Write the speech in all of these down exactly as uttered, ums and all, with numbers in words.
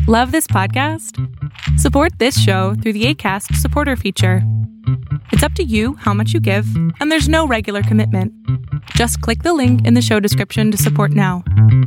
Love this podcast? Support this show through the Acast supporter feature. It's up to you how much you give, and there's no regular commitment. Just click the link in the show description to support now.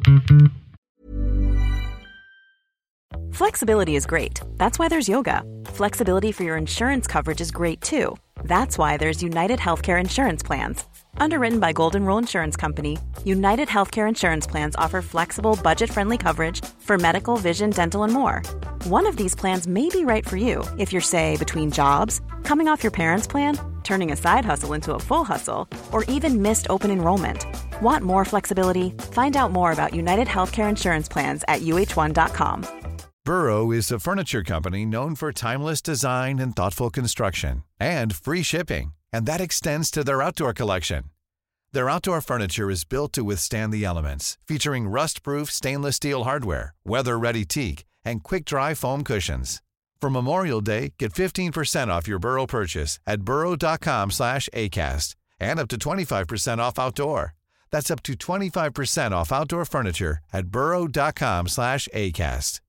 Flexibility is great. That's why there's yoga. Flexibility for your insurance coverage is great too. That's why there's United Healthcare Insurance Plans. Underwritten by Golden Rule Insurance Company, United Healthcare Insurance Plans offer flexible, budget-friendly coverage for medical, vision, dental, and more. One of these plans may be right for you if you're, say, between jobs, coming off your parents' plan, turning a side hustle into a full hustle, or even missed open enrollment. Want more flexibility? Find out more about United Healthcare Insurance Plans at U H one dot com. Burrow is a furniture company known for timeless design and thoughtful construction, and free shipping, and that extends to their outdoor collection. Their outdoor furniture is built to withstand the elements, featuring rust-proof stainless steel hardware, weather-ready teak, and quick-dry foam cushions. For Memorial Day, get fifteen percent off your Burrow purchase at burrow.com slash ACAST and up to twenty-five percent off outdoor. That's up to twenty-five percent off outdoor furniture at burrow.com slash ACAST.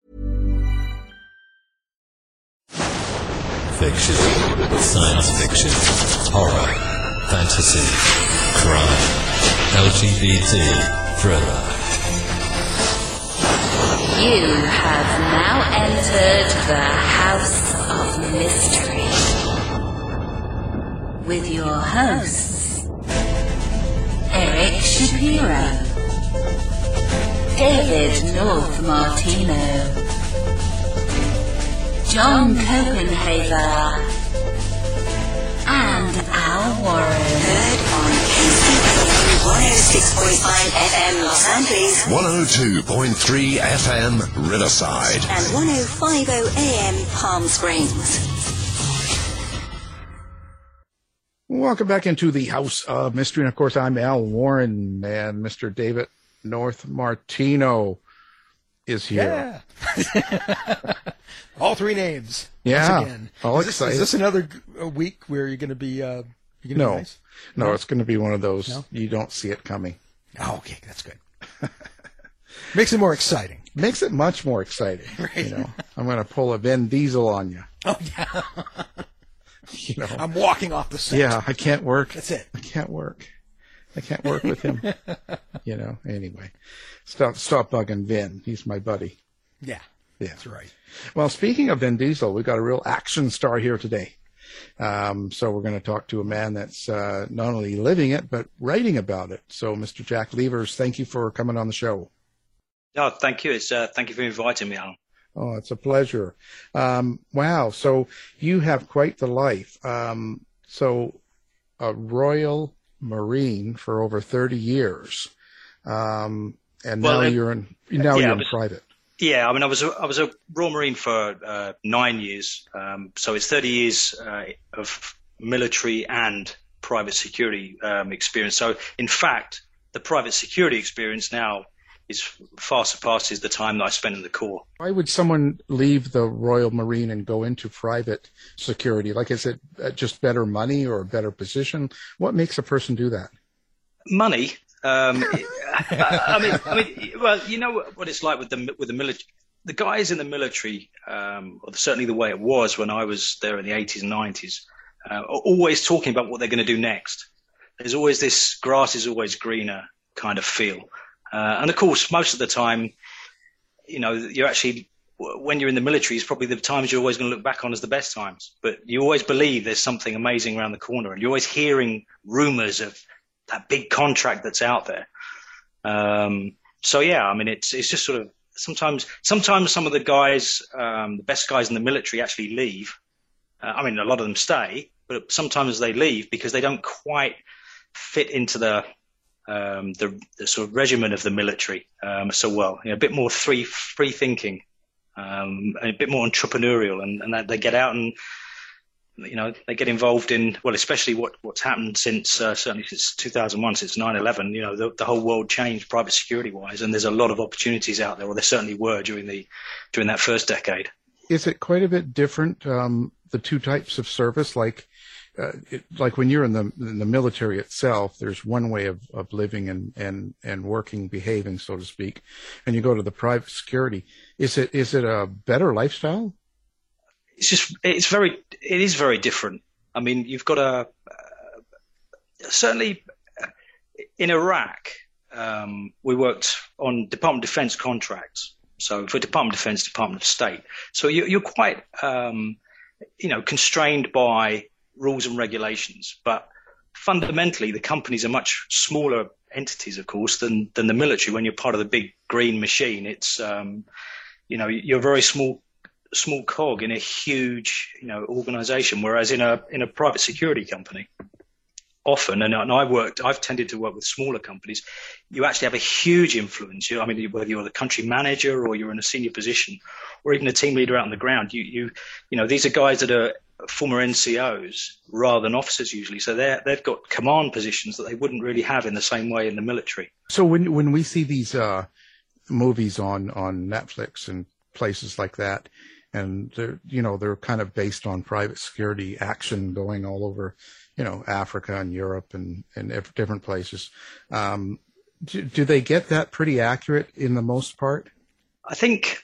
Fiction, science fiction, horror, fantasy, crime, L G B T, thriller. You have now entered the House of Mystery with your hosts, Eric Shapiro, David North Martino, John Copenhaver, and Al Warren. Heard on K C P one oh six point five F M Los Angeles, one oh two point three F M Riverside, and one oh five point oh A M Palm Springs. Welcome back into the House of Mystery, and of course I'm Al Warren, and Mister David North Martino is here. Yeah. All three names. Yeah. Once again. All is, this, excited. is this another g- week where you're going to be, uh, you're gonna no. be nice? No, No, it's going to be one of those, No? you don't see it coming. Oh, okay, that's good. Makes it more exciting. Makes it much more exciting. Right. You know, I'm going to pull a Vin Diesel on you. Oh, yeah. You know, I'm walking off the set. yeah, I can't work. That's it. I can't work. I can't work with him. You know, anyway. Stop, stop bugging Vin. He's my buddy. Yeah. Yeah. That's right. Well, speaking of Vin Diesel, we've got a real action star here today. Um, so we're going to talk to a man that's uh, not only living it, but writing about it. So, Mister Jack Levers, thank you for coming on the show. Oh, thank you. It's uh, thank you for inviting me, Alan. Oh, it's a pleasure. Um, wow. So you have quite the life. Um, so a Royal Marine for over thirty years. Um, and Well, now it- you're in, now yeah, you're I in was- private. Yeah, I mean, I was a, I was a Royal Marine for uh, nine years, um, so it's thirty years uh, of military and private security um, experience. So, in fact, the private security experience now is far surpasses the time that I spent in the Corps. Why would someone leave the Royal Marine and go into private security? Like, is it uh, just better money or a better position? What makes a person do that? Money. Um, I, I mean, I mean, well, you know what it's like with the with the military. The guys in the military, um, or certainly the way it was when I was there in the eighties and nineties, uh, are always talking about what they're going to do next. There's always this grass is always greener kind of feel, uh, and of course, most of the time, you know, you're actually when you're in the military, it's probably the times you're always going to look back on as the best times. But you always believe there's something amazing around the corner, and you're always hearing rumors of that big contract that's out there. Um, so yeah, I mean, it's, it's just sort of sometimes, sometimes some of the guys, um, the best guys in the military actually leave. Uh, I mean, a lot of them stay, but sometimes they leave because they don't quite fit into the, um, the, the sort of regimen of the military, um, so well, you know, a bit more free, free thinking, um, and a bit more entrepreneurial, and, and that they get out and, you know, they get involved in, well, especially what, what's happened since, uh, certainly since two thousand one, since nine eleven, you know, the, the whole world changed private security wise, and there's a lot of opportunities out there, or there certainly were during the, during that first decade. Is it quite a bit different, um, the two types of service? Like, uh, it, like when you're in the in the military itself, there's one way of, of living and, and, and working, behaving, so to speak, and you go to the private security. Is it is it a better lifestyle? It's just it's very it is very different. I mean, you've got a uh, certainly in Iraq, um, we worked on Department of Defense contracts. So for Department of Defense, Department of State. So you're, you're quite, um, you know, constrained by rules and regulations. But fundamentally, the companies are much smaller entities, of course, than than the military. When you're part of the big green machine, it's, um, you know, you're a very small small cog in a huge, you know, organization. Whereas in a in a private security company, often, and, and I worked, I've tended to work with smaller companies, you actually have a huge influence. You, I mean, whether you're the country manager or you're in a senior position or even a team leader out on the ground, you, you, you know, these are guys that are former N C Os rather than officers usually. So they're, they've got command positions that they wouldn't really have in the same way in the military. So when, when we see these, uh, movies on, on Netflix and places like that, and they're, you know, they're kind of based on private security action going all over, you know, Africa and Europe and, and different places. Um, do, do they get that pretty accurate in the most part? I think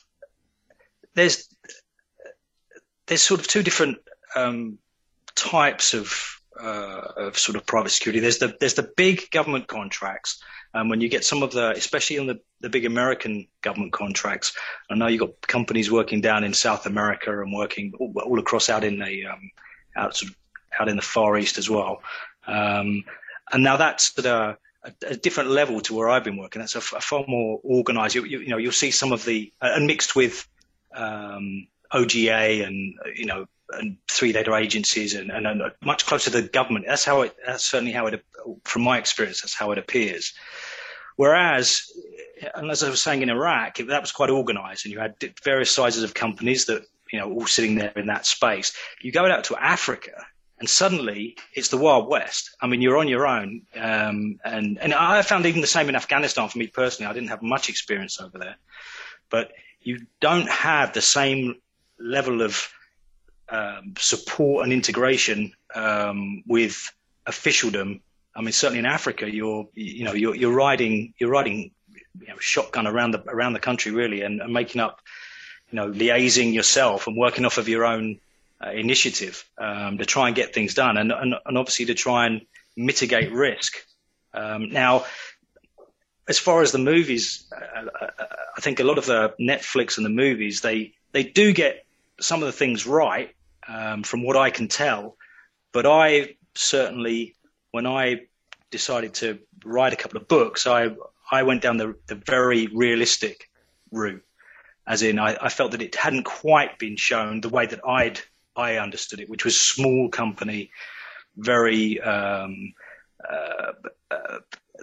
there's there's sort of two different um, types of uh, of sort of private security. There's the there's the big government contracts. Um, when you get some of the, especially on the, the big American government contracts, I know you've got companies working down in South America and working all, all across out in the um, out sort of out in the Far East as well. Um, and now that's at a, a, a different level to where I've been working. That's a, a far more organized, you, you, you know, you'll see some of the, uh, and mixed with um, O G A and, you know, and three data agencies and, and, and much closer to the government. That's how it, that's certainly how it, from my experience, that's how it appears. Whereas, and as I was saying in Iraq, that was quite organized and you had various sizes of companies that, you know, all sitting there in that space. You go out to Africa, and suddenly it's the Wild West. I mean, you're on your own. Um, and, and I found even the same in Afghanistan for me personally. I didn't have much experience over there. But you don't have the same level of um, support and integration um, with officialdom. I mean, certainly in Africa, you're, you know, you're, you're riding, you're riding, you know, shotgun around the, around the country really and, and making up, you know, liaising yourself and working off of your own Uh, initiative um, to try and get things done and, and, and obviously to try and mitigate risk. Um, now, as far as the movies, uh, I think a lot of the Netflix and the movies, they, they do get some of the things right um, from what I can tell. But I certainly, when I decided to write a couple of books, I, I went down the, the very realistic route. As in, I, I felt that it hadn't quite been shown the way that I'd I understood it, which was small company, very, um, uh, uh,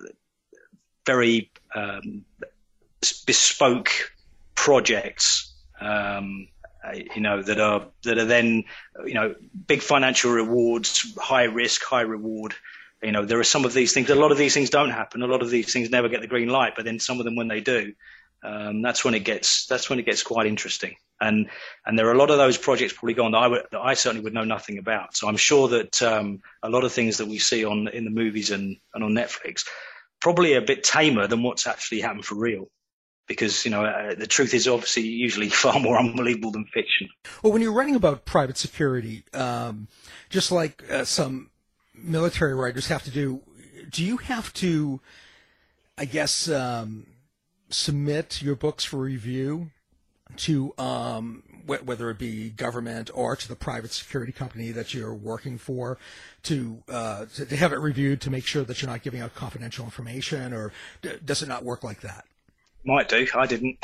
very um, bespoke projects, um, you know, that are that are then, you know, big financial rewards, high risk, high reward. You know, there are some of these things. A lot of these things don't happen. A lot of these things never get the green light. But then some of them, when they do, um, that's when it gets that's when it gets quite interesting. And and there are a lot of those projects probably gone that I would, that I certainly would know nothing about. So I'm sure that um, a lot of things that we see on in the movies and, and on Netflix probably a bit tamer than what's actually happened for real. Because, you know, uh, the truth is obviously usually far more unbelievable than fiction. Well, when you're writing about private security, um, just like uh, some military writers have to do, do you have to, I guess, um, submit your books for review to um, wh- whether it be government or to the private security company that you're working for, to, uh, to to have it reviewed to make sure that you're not giving out confidential information, or d- does it not work like that? Might do. I didn't.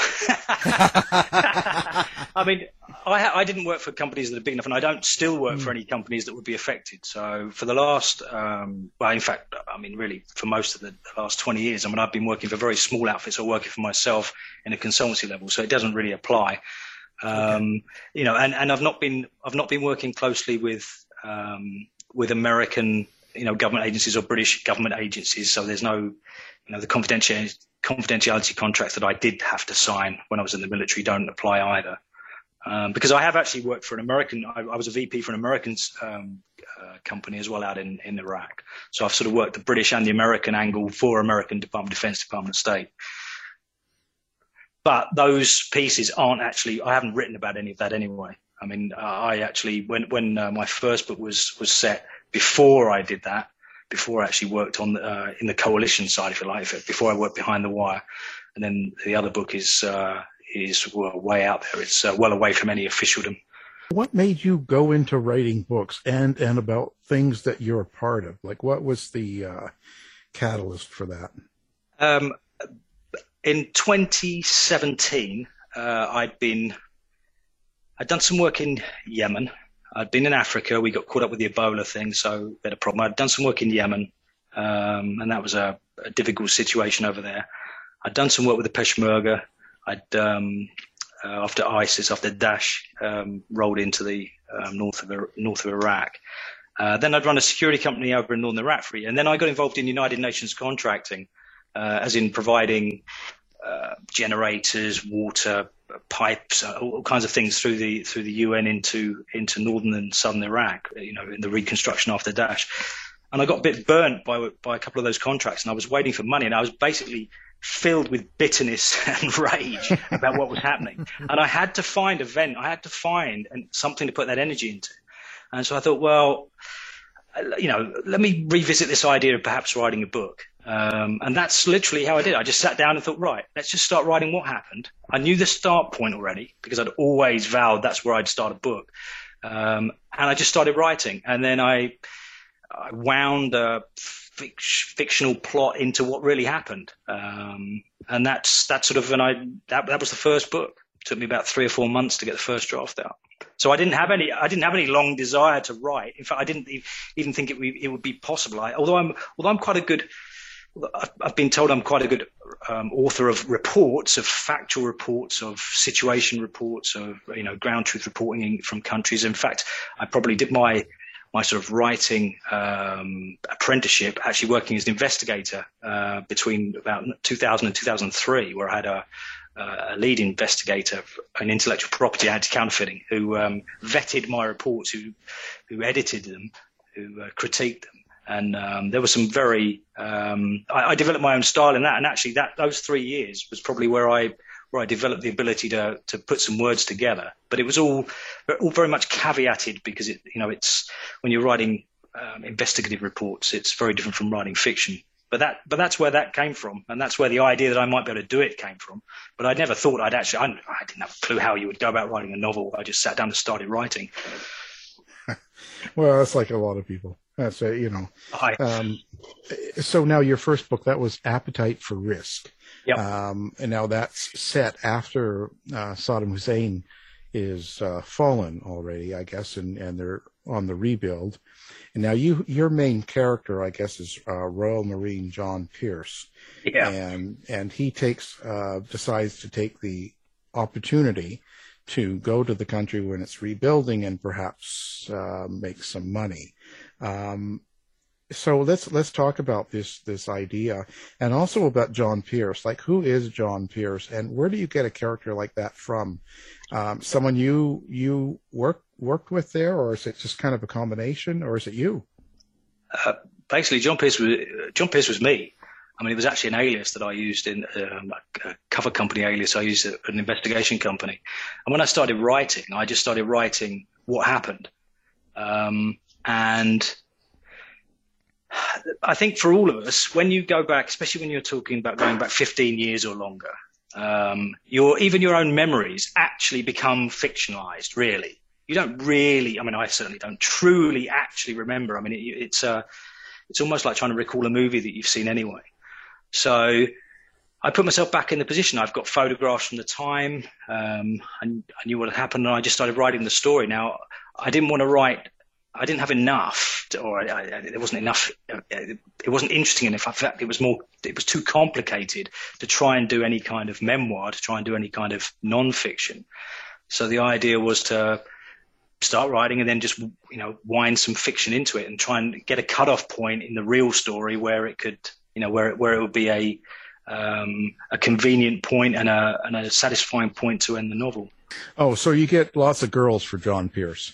I mean, I, I didn't work for companies that are big enough, and I don't still work mm. for any companies that would be affected. So for the last, um, well, in fact, I mean, really, for most of the last twenty years, I mean, I've been working for very small outfits or working for myself in a consultancy level, so it doesn't really apply. Um, okay. You know, and, and I've not been, I've not been working closely with, um, with American, you know, government agencies or British government agencies. So there's no, you know, the confidentiality confidentiality contracts that I did have to sign when I was in the military don't apply either. Um, because I have actually worked for an American, I, I was a V P for an American um, uh, company as well out in, in Iraq. So I've sort of worked the British and the American angle for American Department of Defense, Department of State. But those pieces aren't actually, I haven't written about any of that anyway. I mean, uh, I actually, when, when uh, my first book was, was set, before I did that, before I actually worked on the, uh, in the coalition side, if you like, before I worked behind the wire. And then the other book is, uh, is well, way out there. It's uh, well away from any officialdom. What made you go into writing books and, and about things that you're a part of? Like, what was the uh, catalyst for that? Um, in twenty seventeen, uh, I'd been, I'd done some work in Yemen. I'd been in Africa. We got caught up with the Ebola thing, so we had a problem. I'd done some work in Yemen, um, and that was a, a difficult situation over there. I'd done some work with the Peshmerga. I'd, um, uh, after ISIS, after Daesh um, rolled into the um, north of north of Iraq. Uh, then I'd run a security company over in northern Iraq for a year. And then I got involved in United Nations contracting, uh, as in providing uh, generators, water, pipes, uh, all kinds of things through the through the U N into into northern and southern Iraq, you know, in the reconstruction after Daesh. And I got a bit burnt by by a couple of those contracts, and I was waiting for money, and I was basically filled with bitterness and rage about what was happening. And I had to find a vent. I had to find and something to put that energy into. And so I thought, well, you know, let me revisit this idea of perhaps writing a book. Um, and that's literally how I did. I just sat down and thought, right, let's just start writing what happened. I knew the start point already because I'd always vowed that's where I'd start a book. Um, and I just started writing. And then I, I wound a fictional plot into what really happened, um, and that's that's sort of when I that that was the first book. It took me about three or four months to get the first draft out. So I didn't have any I didn't have any long desire to write. In fact, I didn't even think it would, it would be possible. I, although I'm although I'm quite a good I've been told I'm quite a good um, author of reports, of factual reports, of situation reports, of you know ground truth reporting from countries. In fact, I probably did my my sort of writing um, apprenticeship, actually working as an investigator uh, between about two thousand and two thousand three, where I had a, a lead investigator in intellectual property anti-counterfeiting who um, vetted my reports, who who edited them, who uh, critiqued them. And um, there was some very um, – I, I developed my own style in that. And actually that those three years was probably where I – where I developed the ability to to put some words together. But it was all all very much caveated because it you know it's when you're writing um, investigative reports, it's very different from writing fiction. But that but that's where that came from, and that's where the idea that I might be able to do it came from. But I never thought I'd actually I, I didn't have a clue how you would go about writing a novel. I just sat down and started writing. Well, that's like a lot of people. That's a, you know. Hi. Um, so now your first book, that was Appetite for Risk. Yep. Um, and now that's set after uh, Saddam Hussein is uh, fallen already, I guess, and, and they're on the rebuild. And now you, your main character, I guess, is uh, Royal Marine John Pierce. Yeah. And and he takes uh, decides to take the opportunity to go to the country when it's rebuilding and perhaps uh, make some money. Um, so let's let's talk about this this idea, and also about John Pierce. Like, who is John Pierce, and where do you get a character like that from? Um, someone you you worked worked with there, or is it just kind of a combination, or is it you? Uh, basically, John Pierce was John Pierce was me. I mean, it was actually an alias that I used in um, a cover company alias. I used an investigation company, and when I started writing, I just started writing what happened, um, and I think for all of us, when you go back, especially when you're talking about going back fifteen years or longer, um, your even your own memories actually become fictionalized. Really, you don't really. I mean, I certainly don't truly actually remember. I mean, it, it's uh, it's almost like trying to recall a movie that you've seen anyway. So I put myself back in the position. I've got photographs from the time, um, and I knew what had happened, and I just started writing the story. Now, I didn't want to write. I didn't have enough, to, or I, I, there wasn't enough. It, it wasn't interesting enough. In fact, it was more. It was too complicated to try and do any kind of memoir, to try and do any kind of non-fiction. So the idea was to start writing and then just, you know, wind some fiction into it and try and get a cutoff point in the real story where it could, you know, where it, where it would be a um, a convenient point and a and a satisfying point to end the novel. Oh, so you get lots of girls for John Pierce.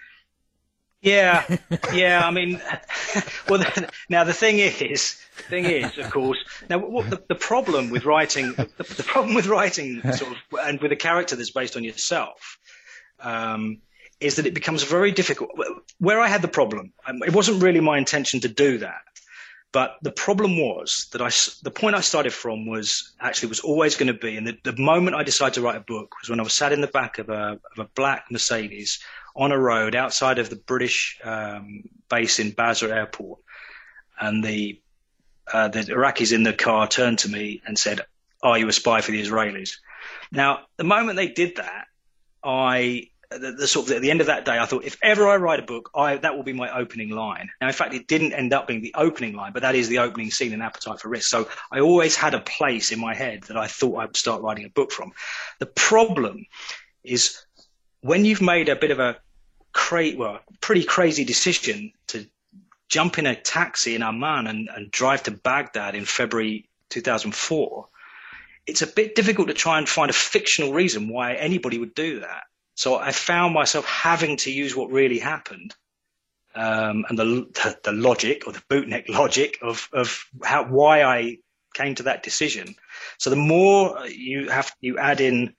Yeah, yeah. I mean, well, the, now the thing is, the thing is, of course, now what the, the problem with writing, the, the problem with writing, sort of, and with a character that's based on yourself, um, is that it becomes very difficult. Where I had the problem, it wasn't really my intention to do that, but the problem was that I, the point I started from was actually was always going to be, and the, the moment I decided to write a book was when I was sat in the back of a, of a black Mercedes on a road outside of the British um, base in Basra Airport, and the uh, the Iraqis in the car turned to me and said, "Are you a spy for the Israelis?" Now, the moment they did that, I the, the sort of at the end of that day, I thought, if ever I write a book, I that will be my opening line. Now, in fact, it didn't end up being the opening line, but that is the opening scene in Appetite for Risk. So I always had a place in my head that I thought I would start writing a book from. The problem is when you've made a bit of a cra- well, pretty crazy decision to jump in a taxi in Amman and, and drive to Baghdad in February two thousand four, it's a bit difficult to try and find a fictional reason why anybody would do that. So I found myself having to use what really happened, um, and the, the the logic or the bootneck logic of of how why I came to that decision. So the more you have you add in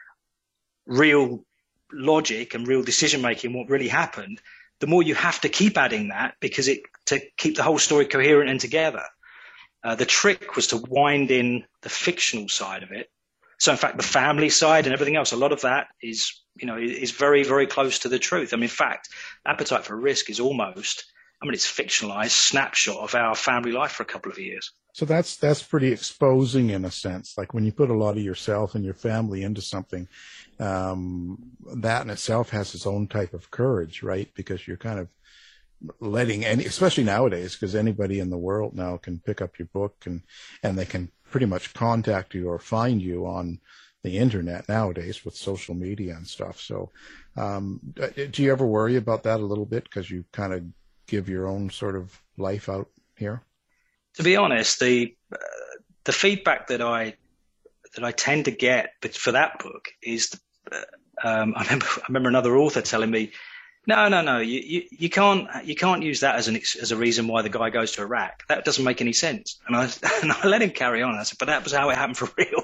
real logic and real decision making, what really happened, the more you have to keep adding that, because it to keep the whole story coherent and together. Uh, the trick was to wind in the fictional side of it. So in fact, the family side and everything else, a lot of that is, you know, is very, very close to the truth. I mean, in fact, Appetite for Risk is almost, I mean, it's fictionalized snapshot of our family life for a couple of years. So that's that's pretty exposing in a sense. Like when you put a lot of yourself and your family into something, um, that in itself has its own type of courage, right? Because you're kind of letting any, especially nowadays, because anybody in the world now can pick up your book and and they can pretty much contact you or find you on the internet nowadays with social media and stuff. So, um, do you ever worry about that a little bit because you kind of give your own sort of life out here? To be honest, the uh, the feedback that I that I tend to get, but for that book is, uh, um, I remember I remember another author telling me, no, no, no, you, you you can't you can't use that as an as a reason why the guy goes to Iraq. That doesn't make any sense. And I and I let him carry on. I said, but that was how it happened for real.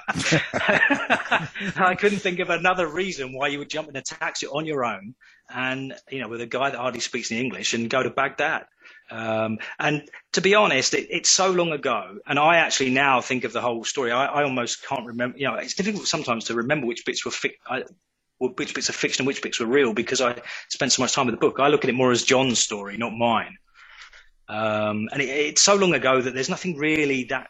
I couldn't think of another reason why you would jump in a taxi on your own and, you know, with a guy that hardly speaks the English and go to Baghdad. Um, and to be honest, it, it's so long ago, and I actually now think of the whole story. I, I almost can't remember. You know, it's difficult sometimes to remember which bits were fic- I, which bits are fiction and which bits were real, because I spent so much time with the book. I look at it more as John's story, not mine. Um, and it, it's so long ago that there's nothing really that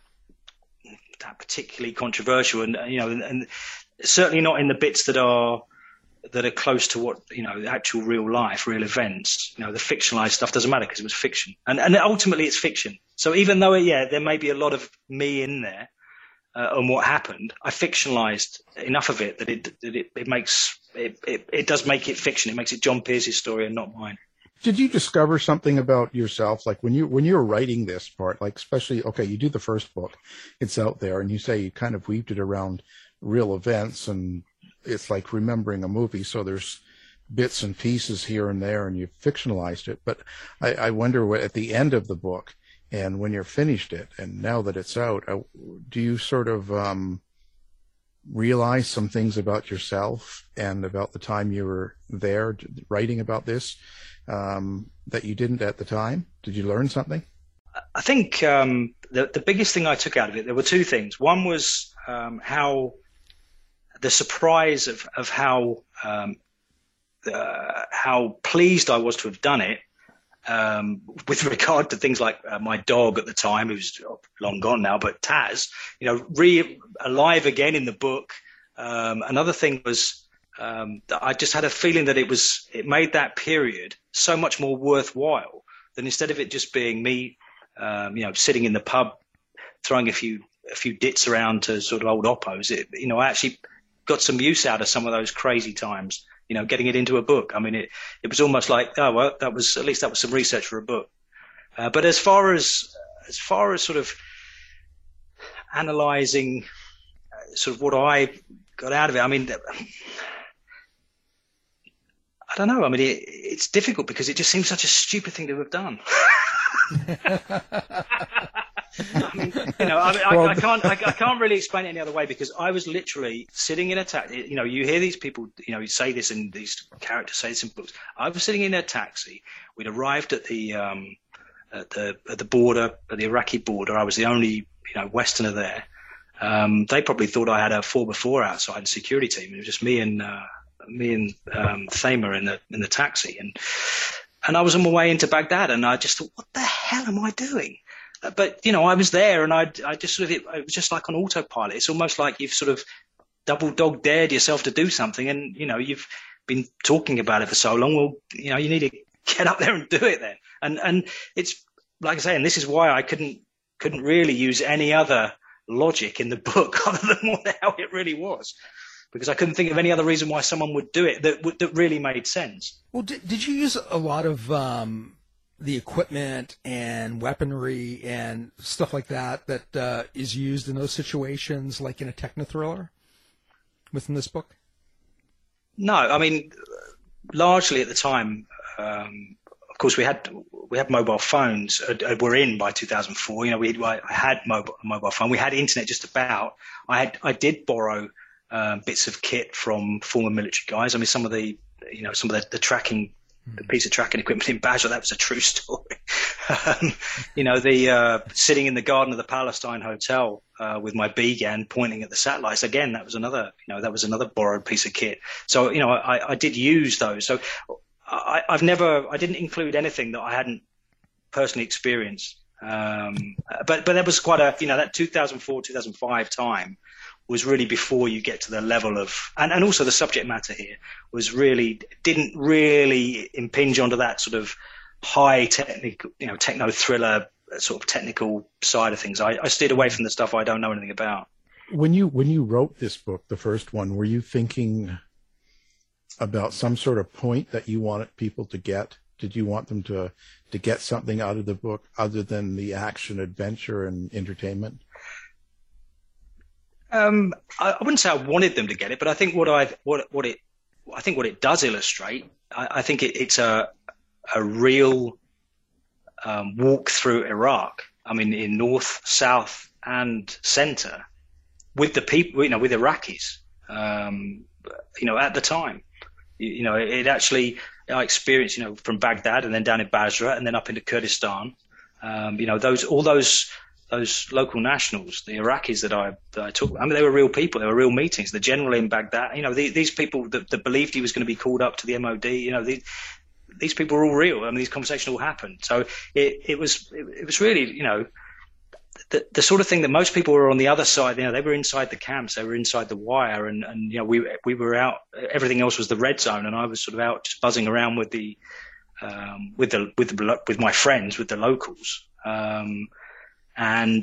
that particularly controversial, and you know, and, and certainly not in the bits that are. that are close to what, you know, the actual real life, real events. You know, the fictionalized stuff doesn't matter because it was fiction. And and ultimately it's fiction. So even though, yeah, there may be a lot of me in there uh, on what happened, I fictionalized enough of it that it that it, it makes, it, it, it does make it fiction. It makes it John Pierce's story and not mine. Did you discover something about yourself? Like when you, when you were writing this part, like especially, okay, you do the first book, it's out there, and you say you kind of weaved it around real events, and it's like remembering a movie. So there's bits and pieces here and there, and you've fictionalized it. But I, I wonder what, at the end of the book, and when you're finished it, and now that it's out, uh, do you sort of um, realize some things about yourself and about the time you were there writing about this um, that you didn't at the time? Did you learn something? I think um, the, the biggest thing I took out of it, there were two things. One was um, how the surprise of, of how um, uh, how pleased I was to have done it, um, with regard to things like uh, my dog at the time, who's long gone now, but Taz, you know, re alive again in the book. Um, another thing was um, that I just had a feeling that it was it made that period so much more worthwhile than instead of it just being me, um, you know, sitting in the pub throwing a few a few dits around to sort of old oppos. It, you know, I actually got some use out of some of those crazy times, you know, getting it into a book. I mean, it, it was almost like, oh, well, that was, at least that was some research for a book. Uh, but as far as, as far as sort of analyzing uh, sort of what I got out of it, I mean, don't know. I mean, it, it's difficult because it just seems such a stupid thing to have done. I mean, you know, I, mean, I, I can't, I, I can't really explain it any other way because I was literally sitting in a taxi. You know, you hear these people, you know, you say this in these characters say this in books. I was sitting in a taxi. We'd arrived at the, um, at the, at the border, at the Iraqi border. I was the only, you know, Westerner there. Um, they probably thought I had a four before outside the security team. It was just me and, uh, me and, um, Thamer in the, in the taxi. And, and I was on my way into Baghdad and I just thought, what the hell am I doing? But, you know, I was there and I, I just sort of, it, it was just like on autopilot. It's almost like you've sort of double dog dared yourself to do something and, you know, you've been talking about it for so long. Well, you know, you need to get up there and do it then. And, and it's like I say, and this is why I couldn't, couldn't really use any other logic in the book other than what the hell it really was. Because I couldn't think of any other reason why someone would do it that that really made sense. Well, did, did you use a lot of, um, the equipment and weaponry and stuff like that that uh, is used in those situations, like in a techno-thriller within this book? No, I mean, largely at the time, um, of course, we had we had mobile phones. Uh, were in by two thousand four. You know, we I had mobile mobile phone. We had internet just about. I had I did borrow uh, bits of kit from former military guys. I mean, some of the you know some of the, the tracking. The piece of tracking equipment in Basra, that was a true story. um, you know, the uh, sitting in the garden of the Palestine Hotel uh, with my B-GAN pointing at the satellites. Again, that was another, you know, that was another borrowed piece of kit. So, you know, I, I did use those. So I, I've never, I didn't include anything that I hadn't personally experienced. Um, but but there was quite a, you know, that two thousand four, two thousand five time was really before you get to the level of, and, and also the subject matter here was really, didn't really impinge onto that sort of high technical, you know, techno thriller sort of technical side of things. I, I steered away from the stuff I don't know anything about. When you, when you wrote this book, the first one, were you thinking about some sort of point that you wanted people to get? Did you want them to, to get something out of the book other than the action, adventure, and entertainment? Um, I, I wouldn't say I wanted them to get it, but I think what I what what it I think what it does illustrate, I, I think it, it's a a real um, walk through Iraq. I mean, in north, south, and center, with the people, you know, with Iraqis, um, you know, at the time, you, you know, it, it actually I experienced, you know, from Baghdad and then down in Basra and then up into Kurdistan, um, you know, those all those. Those local nationals, the Iraqis that I, that I took, I mean, they were real people. They were real meetings. The general in Baghdad, you know, the, these people that, that believed he was going to be called up to the M O D, you know, the, these people were all real. I mean, these conversations all happened. So it, it was, it, it was really, you know, the, the sort of thing that most people were on the other side. You know, they were inside the camps, they were inside the wire, and, and you know, we we were out. Everything else was the red zone, and I was sort of out just buzzing around with the, um, with the with the with my friends, with the locals. Um, And,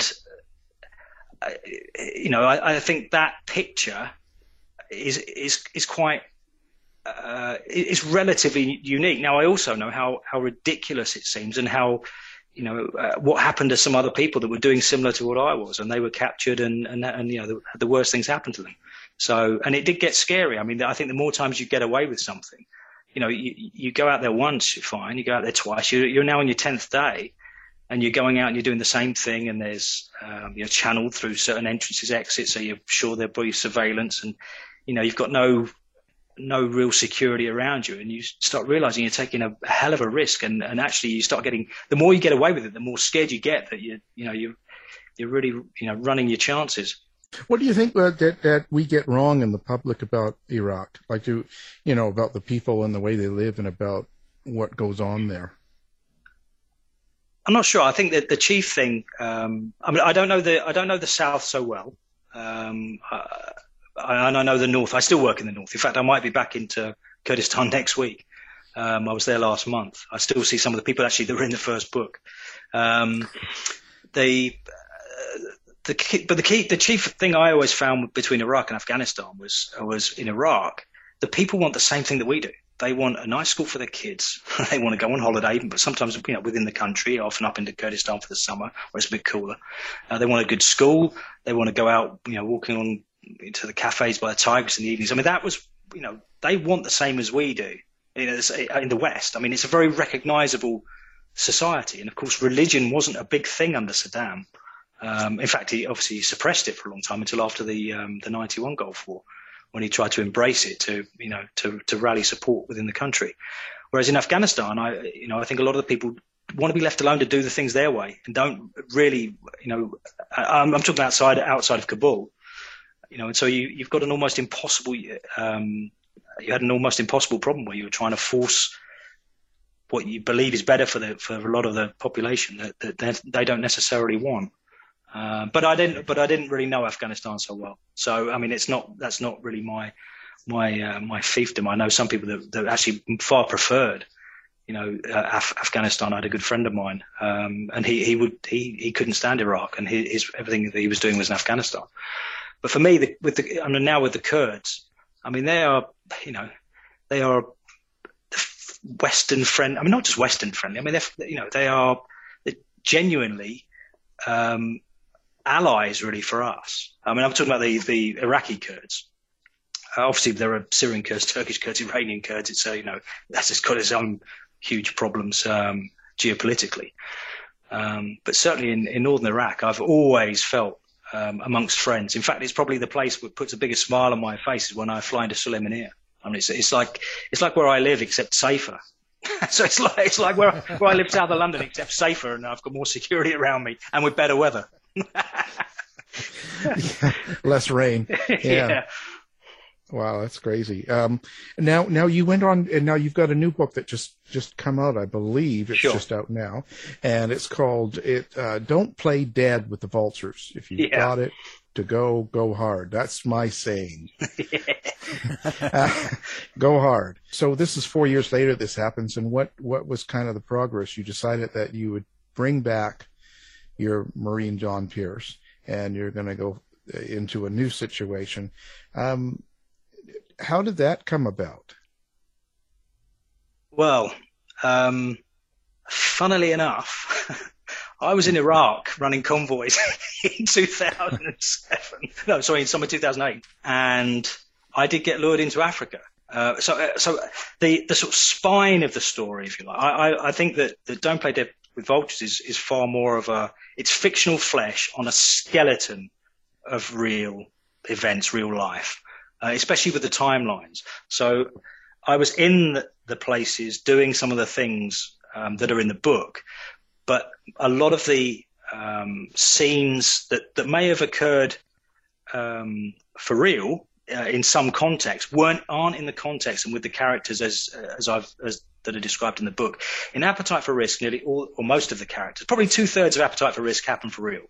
you know, I, I think that picture is is is quite uh, is relatively unique. Now, I also know how, how ridiculous it seems and how, you know, uh, what happened to some other people that were doing similar to what I was, and they were captured and, and, and you know, the, the worst things happened to them. So, and it did get scary. I mean, I think the more times you get away with something, you know, you, you go out there once, you're fine. You go out there twice, you're, you're now on your tenth day. And you're going out and you're doing the same thing, and there's um, you're channeled through certain entrances, exits, so you're sure there'll be surveillance, and you know you've got no no real security around you, and you start realizing you're taking a hell of a risk, and, and actually you start getting, the more you get away with it, the more scared you get that you you know you you're really you know running your chances. What do you think that, that that we get wrong in the public about Iraq, like do you know about the people and the way they live and about what goes on there? I'm not sure. I think that the chief thing. Um, I mean, I don't know the I don't know the South so well, um, I, and I know the North. I still work in the North. In fact, I might be back into Kurdistan next week. Um, I was there last month. I still see some of the people actually that were in the first book. Um, the uh, the key, but the key, the chief thing I always found between Iraq and Afghanistan was was in Iraq, the people want the same thing that we do. They want a nice school for their kids. They want to go on holiday, but sometimes, you know, within the country, often up into Kurdistan for the summer, where it's a bit cooler. Uh, they want a good school. They want to go out, you know, walking on to the cafes by the Tigris in the evenings. I mean, that was, you know, they want the same as we do. you know, in the West. I mean, it's a very recognizable society. And of course, religion wasn't a big thing under Saddam. Um, in fact, he obviously suppressed it for a long time until after the um, the ninety-one Gulf War, when he tried to embrace it to, you know, to, to rally support within the country. Whereas in Afghanistan, I, you know, I think a lot of the people want to be left alone to do the things their way and don't really, you know, I'm, I'm talking outside, outside of Kabul, you know, and so you, you've got an almost impossible, um, you had an almost impossible problem where you were trying to force what you believe is better for the, for a lot of the population that, that they don't necessarily want. Uh, but I didn't, but I didn't really know Afghanistan so well. So, I mean, it's not, that's not really my, my, uh, my fiefdom. I know some people that, that actually far preferred, you know, uh, Af- Afghanistan. I had a good friend of mine, um, and he, he would, he, he couldn't stand Iraq, and his, his, everything that he was doing was in Afghanistan. But for me, the, with the, I mean, now with the Kurds, I mean, they are, you know, they are Western friend. I mean, not just Western friendly. I mean, they're, you know, they are genuinely, um, allies really for us. I mean, I'm talking about the, the Iraqi Kurds. Uh, obviously, there are Syrian Kurds, Turkish Kurds, Iranian Kurds. It's, uh, you know, that's just got its own huge problems um, geopolitically. Um, but certainly in, in northern Iraq, I've always felt um, amongst friends. In fact, it's probably the place that puts the biggest smile on my face is when I fly into Sulaymaniyah. I mean, it's, it's like it's like where I live, except safer. So it's like it's like where, where I live south of London, except safer, and I've got more security around me and with better weather. Less rain. Yeah. Yeah. Wow, that's crazy. Um, now, now you went on, and now you've got a new book that just just come out. I believe it's Sure. just out now, and it's called "It uh, Don't Play Dead with the Vultures. If you Yeah. got it to go, go hard." That's my saying. uh, go hard. So this is four years later. This happens, and what what was kind of the progress? You decided that you would bring back your Marine John Pierce, and you're going to go into a new situation. Um, how did that come about? Well, um, funnily enough, I was in Iraq running convoys in two thousand seven. No, sorry, in summer two thousand eight, and I did get lured into Africa. Uh, so, uh, so the the sort of spine of the story, if you like, I, I, I think that, that Don't Play Dead with Vultures is, is far more of a, it's fictional flesh on a skeleton of real events, real life, uh, especially with the timelines. So I was in the, the places doing some of the things um, that are in the book, but a lot of the um, scenes that, that may have occurred um, for real uh, in some context weren't aren't in the context and with the characters as as I've as that are described in the book. In Appetite for Risk, nearly all or most of the characters, probably two thirds of Appetite for Risk, happen for real.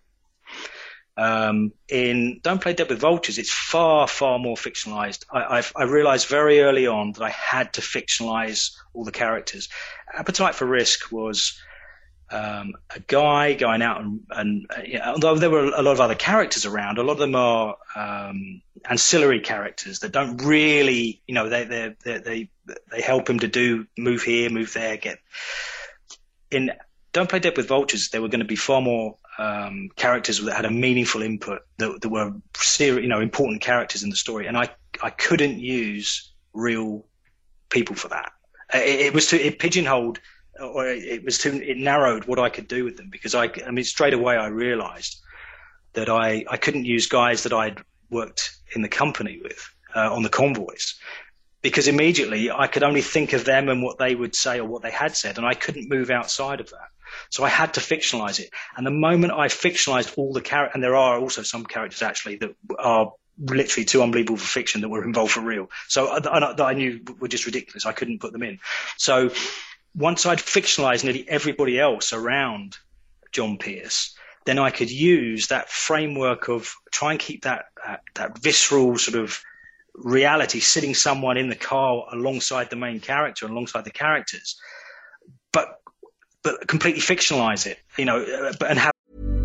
Um, in Don't Play Dead with Vultures, it's far, far more fictionalized. I, I've, I realized very early on that I had to fictionalize all the characters. Appetite for Risk was um, a guy going out and, and uh, you know, although there were a lot of other characters around, a lot of them are um, ancillary characters that don't really, you know, they they they they they help him to do move here, move there, get in. Don't Play Dead with Vultures, there were going to be far more um, characters that had a meaningful input, that, that were serious, you know, important characters in the story, and I I couldn't use real people for that. It, it was too it pigeonholed, or it was too it narrowed what I could do with them, because I I mean straight away I realised that I I couldn't use guys that I'd worked in the company with uh, on the convoys, because immediately I could only think of them and what they would say or what they had said, and I couldn't move outside of that. So I had to fictionalize it. And the moment I fictionalized all the characters, and there are also some characters actually that are literally too unbelievable for fiction that were involved for real. So uh, that I knew were just ridiculous. I couldn't put them in. So once I'd fictionalized nearly everybody else around John Pierce, then I could use that framework of try and keep that, that, that visceral sort of reality sitting someone in the car alongside the main character, alongside the characters, but but completely fictionalize it, you know, and have.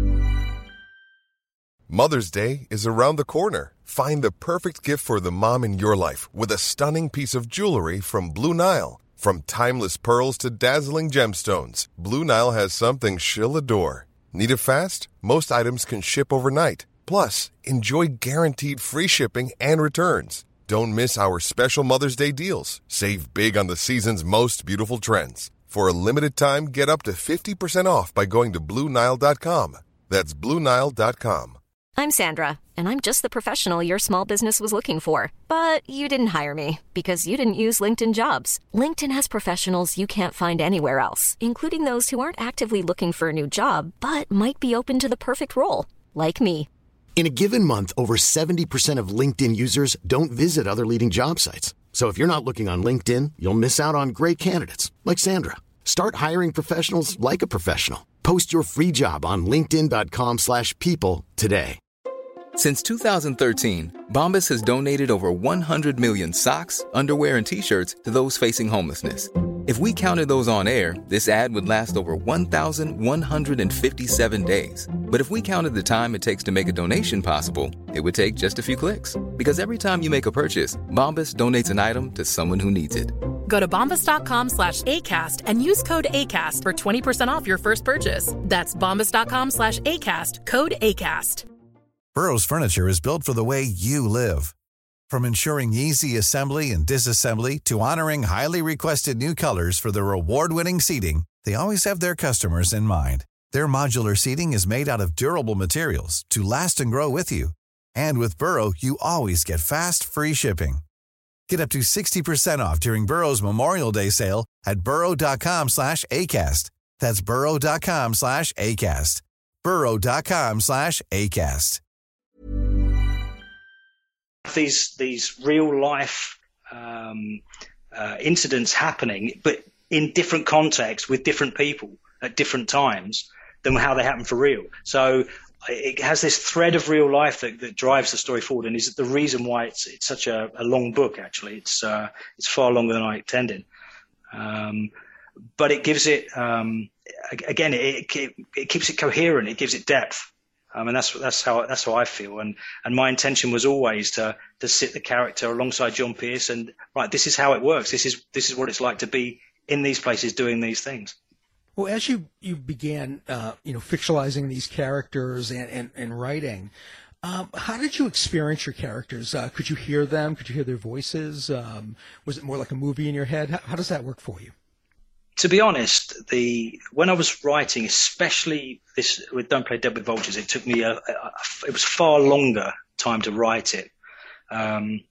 Mother's Day is around the corner. Find the perfect gift for the mom in your life with a stunning piece of jewelry from Blue Nile. From timeless pearls to dazzling gemstones, Blue Nile has something she'll adore. Need it fast? Most items can ship overnight. Plus, enjoy guaranteed free shipping and returns. Don't miss our special Mother's Day deals. Save big on the season's most beautiful trends. For a limited time, get up to fifty percent off by going to Blue Nile dot com. That's Blue Nile dot com. I'm Sandra, and I'm just the professional your small business was looking for. But you didn't hire me because you didn't use LinkedIn Jobs. LinkedIn has professionals you can't find anywhere else, including those who aren't actively looking for a new job, but might be open to the perfect role, like me. In a given month, over seventy percent of LinkedIn users don't visit other leading job sites. So if you're not looking on LinkedIn, you'll miss out on great candidates like Sandra. Start hiring professionals like a professional. Post your free job on linkedin dot com slash people today. Since two thousand thirteen, Bombas has donated over one hundred million socks, underwear, and T-shirts to those facing homelessness. If we counted those on air, this ad would last over one thousand one hundred fifty-seven days. But if we counted the time it takes to make a donation possible, it would take just a few clicks. Because every time you make a purchase, Bombas donates an item to someone who needs it. Go to bombas dot com slash ACAST and use code ACAST for twenty percent off your first purchase. That's bombas dot com slash ACAST, code ACAST. Burrow's furniture is built for the way you live. From ensuring easy assembly and disassembly to honoring highly requested new colors for their award-winning seating, they always have their customers in mind. Their modular seating is made out of durable materials to last and grow with you. And with Burrow, you always get fast, free shipping. Get up to sixty percent off during Burrow's Memorial Day sale at burrow dot com slash ACAST. That's burrow dot com slash ACAST. burrow dot com slash ACAST. These these real life um, uh, incidents happening, but in different contexts with different people at different times than how they happen for real. So it has this thread of real life that, that drives the story forward, and is the reason why it's it's such a, a long book. Actually, it's uh, it's far longer than I intended, um, but it gives it um, again it, it it keeps it coherent. It gives it depth. Um, and that's that's how that's how I feel, and and my intention was always to to sit the character alongside John Pierce, and right, this is how it works. This is this is what it's like to be in these places doing these things. Well, as you you began, uh, you know, fictionalizing these characters and and, and writing, um, how did you experience your characters? Uh, could you hear them? Could you hear their voices? Um, was it more like a movie in your head? How, how does that work for you? To be honest, the when I was writing, especially this with Don't Play Dead with Vultures, it took me a, a it was far longer time to write it, um,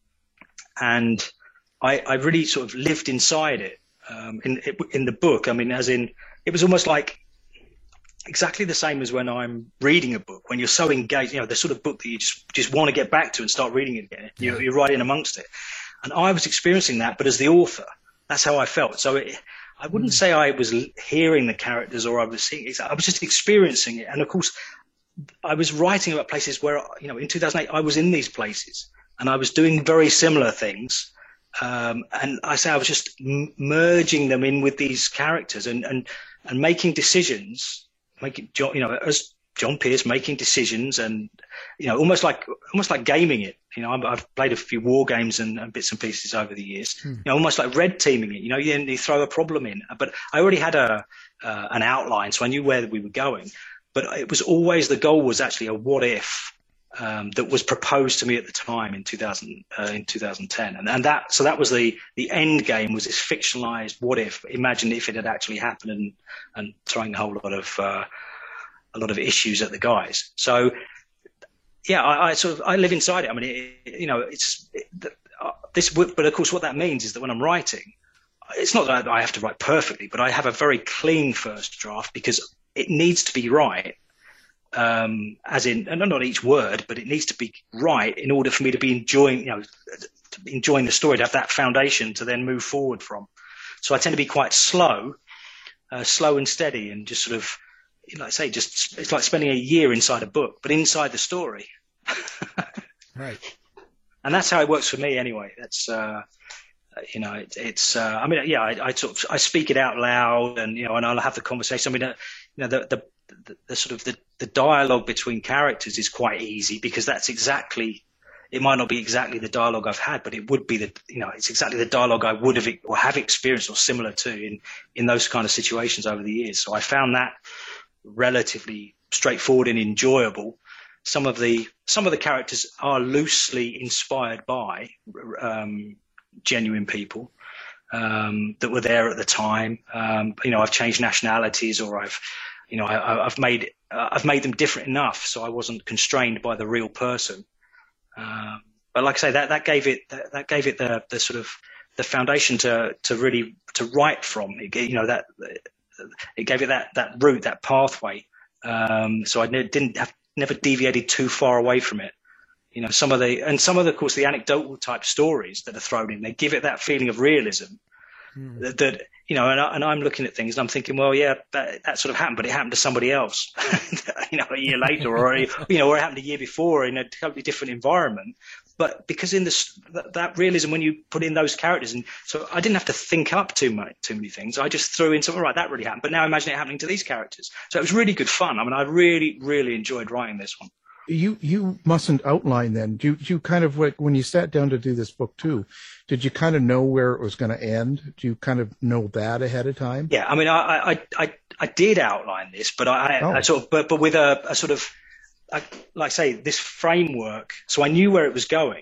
and I, I really sort of lived inside it um, in in the book. I mean, as in, it was almost like exactly the same as when I'm reading a book. When you're so engaged, you know, the sort of book that you just just want to get back to and start reading it again. You're, you're right in amongst it, and I was experiencing that, but as the author, that's how I felt. So it. I wouldn't say I was hearing the characters or I was seeing it. I was just experiencing it. And of course, I was writing about places where, you know, in two thousand eight, I was in these places and I was doing very similar things. Um, and I say I was just m- merging them in with these characters and, and, and making decisions, making, you know, as John Pierce making decisions and, you know, almost like, almost like gaming it. You know, I've played a few war games and, and bits and pieces over the years, hmm. you know, almost like red teaming it, you know, you, you throw a problem in, but I already had a, uh, an outline. So I knew where we were going, but it was always, the goal was actually a what if, um, that was proposed to me at the time in two thousand, uh, in two thousand ten. And, and that, so that was the, the end game was this fictionalized what if, imagine if it had actually happened and, and throwing a whole lot of, uh, a lot of issues at the guys. So, yeah, I, I sort of I live inside it. I mean, it, you know, it's it, uh, this. But of course, what that means is that when I'm writing, it's not that I have to write perfectly, but I have a very clean first draft because it needs to be right. Um, as in, and not each word, but it needs to be right in order for me to be enjoying, you know, enjoying the story, to have that foundation to then move forward from. So I tend to be quite slow, uh, slow and steady, and just sort of. Like I say, just it's like spending a year inside a book, but inside the story. Right. And that's how it works for me, anyway. That's uh, you know, it, it's. Uh, I mean, yeah, I, I sort of I speak it out loud, and you know, and I'll have the conversation. I mean, uh, you know, the, the the the sort of the the dialogue between characters is quite easy because that's exactly. It might not be exactly the dialogue I've had, but it would be the, you know, it's exactly the dialogue I would have or have experienced or similar to in in those kind of situations over the years. So I found that relatively straightforward and enjoyable. some of the some of the characters are loosely inspired by um, genuine people um, that were there at the time. Um, you know, I've changed nationalities, or I've, you know, I, I've made uh, I've made them different enough so I wasn't constrained by the real person. Um, but like I say, that that gave it that, that gave it the the sort of the foundation to to really to write from. It, you know, that it gave it that that route, that pathway. Um, so I didn't have never deviated too far away from it. You know, some of the, and some of the, of course, the anecdotal type stories that are thrown in, they give it that feeling of realism mm. that, that, you know, and, I, and I'm looking at things and I'm thinking, well, yeah, that, that sort of happened, but it happened to somebody else, you know, a year later, or, you know, or it happened a year before in a totally different environment. But because in this, that, that realism, when you put in those characters, and so I didn't have to think up too much, too many things. I just threw in something, all right, that really happened. But now imagine it happening to these characters. So it was really good fun. I mean, I really, really enjoyed writing this one. You you mustn't outline then. Do you, do you kind of, when you sat down to do this book too, did you kind of know where it was going to end? Do you kind of know that ahead of time? Yeah, I mean, I I I, I did outline this, but I, oh. I sort of, but but with a, a sort of, I, like I say, this framework. So I knew where it was going,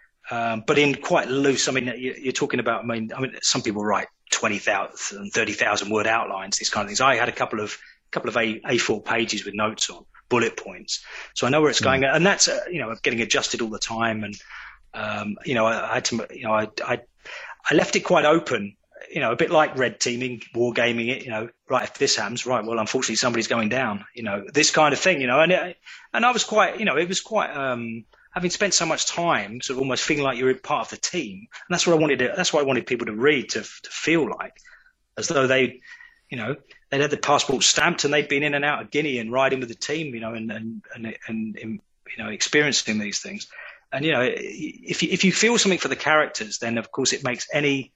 um, but in quite loose. I mean, you, you're talking about. I mean, I mean, some people write twenty thousand, thirty thousand word outlines, these kind of things. I had a couple of couple of A, A4 pages with notes on. Bullet points, so I know where it's going, mm. and that's uh, you know, getting adjusted all the time, and um, you know, I, I had to, you know, I, I I left it quite open, you know, a bit like red teaming, war gaming it, you know, right, if this happens, right, well, unfortunately, somebody's going down, you know, this kind of thing, you know, and it, and I was quite, you know, it was quite, um, having spent so much time, sort of almost feeling like you're part of the team, and that's what I wanted to, that's what I wanted people to read, to to feel like, as though they, you know, they'd had the passport stamped and they'd been in and out of Guinea and riding with the team, you know, and, and, and, and, and you know, experiencing these things. And, you know, if you, if you feel something for the characters, then of course it makes any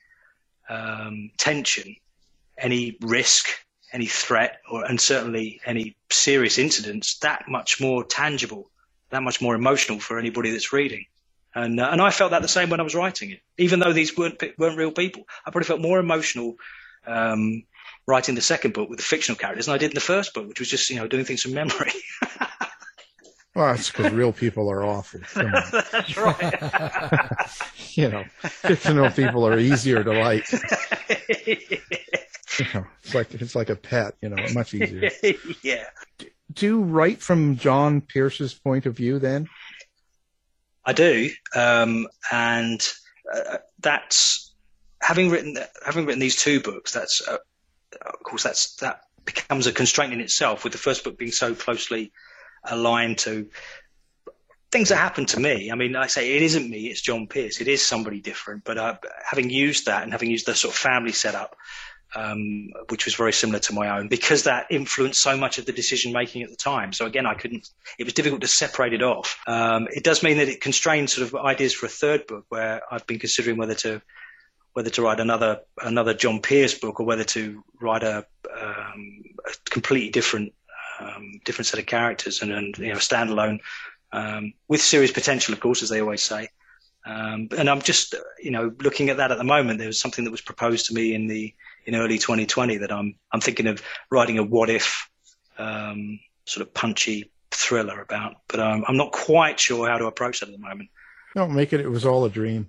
um, tension, any risk, any threat, or, and certainly any serious incidents that much more tangible, that much more emotional for anybody that's reading. And, uh, and I felt that the same when I was writing it, even though these weren't, weren't real people. I probably felt more emotional, um, writing the second book with the fictional characters than I did in the first book, which was just, you know, doing things from memory. Well, that's because real people are awful. That's right. You know, fictional people are easier to like. You know, it's like it's like a pet. You know, much easier. Yeah. Do you write from John Pierce's point of view then? I do, um, and uh, that's having written having written these two books. That's uh, of course that's that becomes a constraint in itself. With the first book being so closely aligned to things that happened to me. I mean, I say it isn't me, it's John Pierce. It is somebody different. But uh, having used that and having used the sort of family setup, um, which was very similar to my own, because that influenced so much of the decision making at the time. So again, I couldn't, it was difficult to separate it off. Um, it does mean that it constrains sort of ideas for a third book, where I've been considering whether to, whether to write another, another John Pierce book, or whether to write a, um, a completely different, um, different set of characters, and, and, you know, standalone, um, with serious potential, of course, as they always say. Um, and I'm just, you know, looking at that at the moment. There was something that was proposed to me in the, in early twenty twenty that I'm, I'm thinking of writing a what if, um, sort of punchy thriller about, but um, I'm not quite sure how to approach that at the moment. Don't make it. It was all a dream.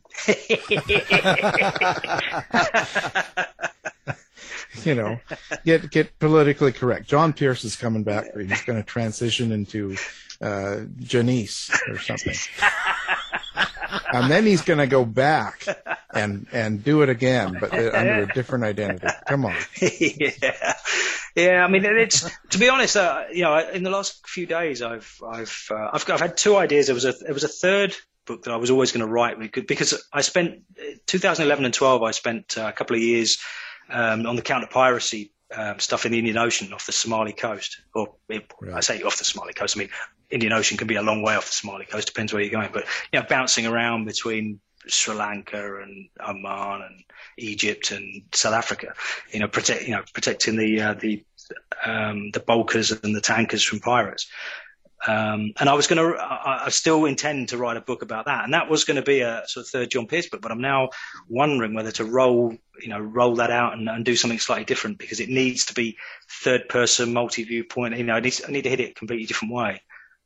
You know, get get politically correct. John Pierce is coming back. He's going to transition into uh, Janice or something, and then he's going to go back and and do it again, but under a different identity. Come on. Yeah, yeah. I mean, it's, to be honest, uh, you know, in the last few days, I've I've uh, I've, I've had two ideas. There was a there was a third book that I was always going to write, because I spent two thousand eleven and twelve. I spent uh, a couple of years um, on the counter piracy um, stuff in the Indian Ocean off the Somali coast. Or it, right. I say off the Somali coast. I mean, Indian Ocean can be a long way off the Somali coast. Depends where you're going. But, you know, bouncing around between Sri Lanka and Oman and Egypt and South Africa. You know, protect you know protecting the uh, the um, the bulkers and the tankers from pirates. Um, and I was going to, I, I still intend to write a book about that. And that was going to be a sort of third John Pierce book, but I'm now wondering whether to roll, you know, roll that out and, and do something slightly different, because it needs to be third person, multi viewpoint. You know, I need, I need to hit it a completely different way.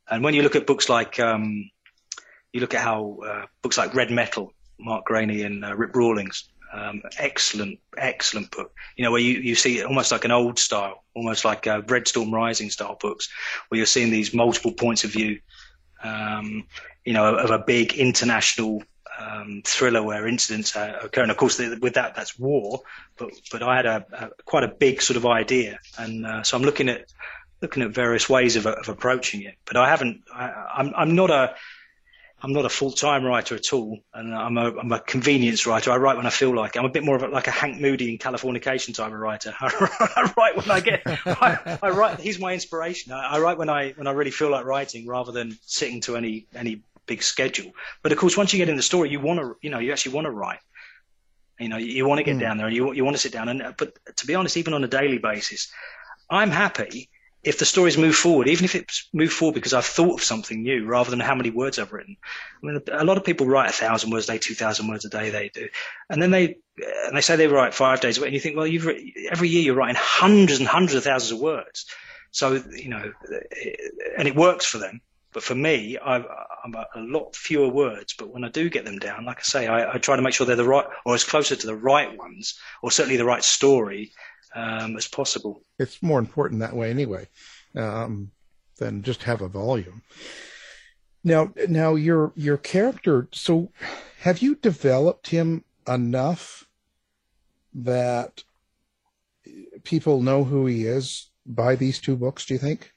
And when you look at books like, um, you look at how uh, books like Red Metal, Mark Graney and uh, Rip Rawlings, um, excellent, excellent book. You know, where you, you see almost like an old style, almost like uh, Red Storm Rising style books, where you're seeing these multiple points of view, um, you know, of a big international um, thriller where incidents are occurring. Of course, with that, that's war. But but I had a, a quite a big sort of idea, and uh, so I'm looking at looking at various ways of, of approaching it. But I haven't. I, I'm I'm not a I'm not a full-time writer at all, and I'm a, I'm a convenience writer. I write when I feel like it. I'm a bit more of a, like a Hank Moody in Californication type of writer. I write when I get. I, I write. He's my inspiration. I, I write when I when I really feel like writing, rather than sitting to any any big schedule. But of course, once you get in the story, you want to, you know, you actually want to write. You know, you, you want to get mm. down there, and you you want to sit down. And but to be honest, even on a daily basis, I'm happy if the stories move forward, even if it's moved forward because I've thought of something new rather than how many words I've written. I mean, a lot of people write a thousand words a day, two thousand words a day, they do. And then they, and they say they write five days a week, and you think, well, you've every year you're writing hundreds and hundreds of thousands of words. So, you know, and it works for them. But for me, I've, I'm a, a lot fewer words. But when I do get them down, like I say, I, I try to make sure they're the right, or as closer to the right ones, or certainly the right story, Um, as possible. It's more important that way anyway, um, than just have a volume. Now, now your your character. So, have you developed him enough that people know who he is by these two books? Do you think?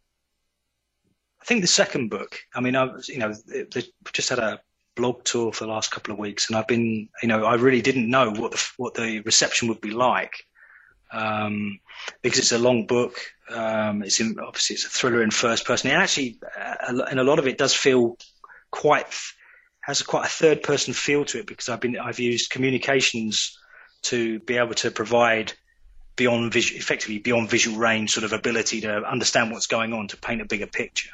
I think the second book. I mean, I was, you know, they just had a blog tour for the last couple of weeks, and I've been, you know, I really didn't know what the what the reception would be like. Um, because it's a long book. Um, it's in, obviously it's a thriller in first person. And actually, uh, and a lot of it does feel quite, has a, quite a third person feel to it, because I've been, I've used communications to be able to provide beyond visual, effectively beyond visual range sort of ability to understand what's going on, to paint a bigger picture.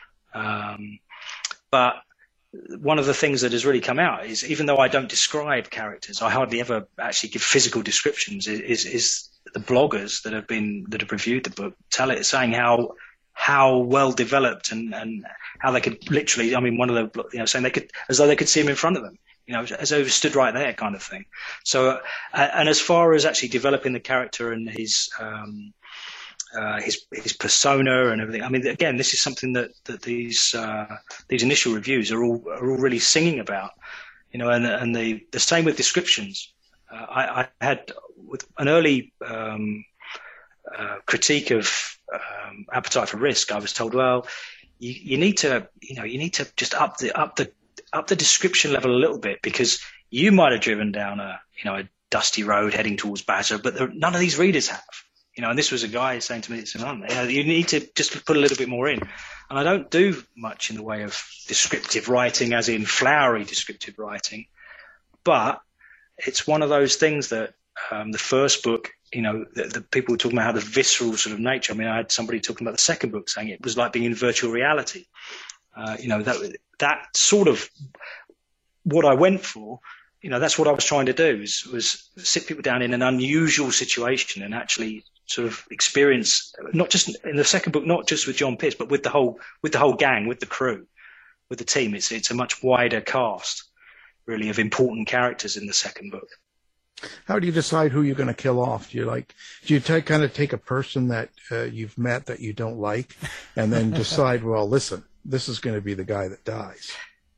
Um, but one of the things that has really come out is, even though I don't describe characters, I hardly ever actually give physical descriptions, is, is the bloggers that have been, that have reviewed the book tell it, saying how, how well developed and, and how they could literally, I mean, one of the, you know, saying they could, as though they could see him in front of them, you know, as though he stood right there kind of thing. So, uh, and as far as actually developing the character and his, um, Uh, his his persona and everything. I mean, again, this is something that that these uh, these initial reviews are all are all really singing about, you know. And and the the same with descriptions. Uh, I, I had with an early um, uh, critique of um, Appetite for Risk. I was told, well, you, you need to you know you need to just up the up the up the description level a little bit, because you might have driven down a you know a dusty road heading towards Basra, but there, none of these readers have. You know, and this was a guy saying to me, you need to just put a little bit more in. And I don't do much in the way of descriptive writing, as in flowery descriptive writing. But it's one of those things that um, the first book, you know, the, the people were talking about how the visceral sort of nature. I mean, I had somebody talking about the second book saying it was like being in virtual reality. Uh, you know, that that sort of what I went for. You know, that's what I was trying to do, was, was sit people down in an unusual situation and actually sort of experience, not just in the second book, not just with John Pierce, but with the whole, with the whole gang, with the crew, with the team. It's, it's a much wider cast, really, of important characters in the second book. How do you decide who you're going to kill off? Do you like, do you take, kind of take a person that uh, you've met that you don't like, and then decide, well, listen, this is going to be the guy that dies?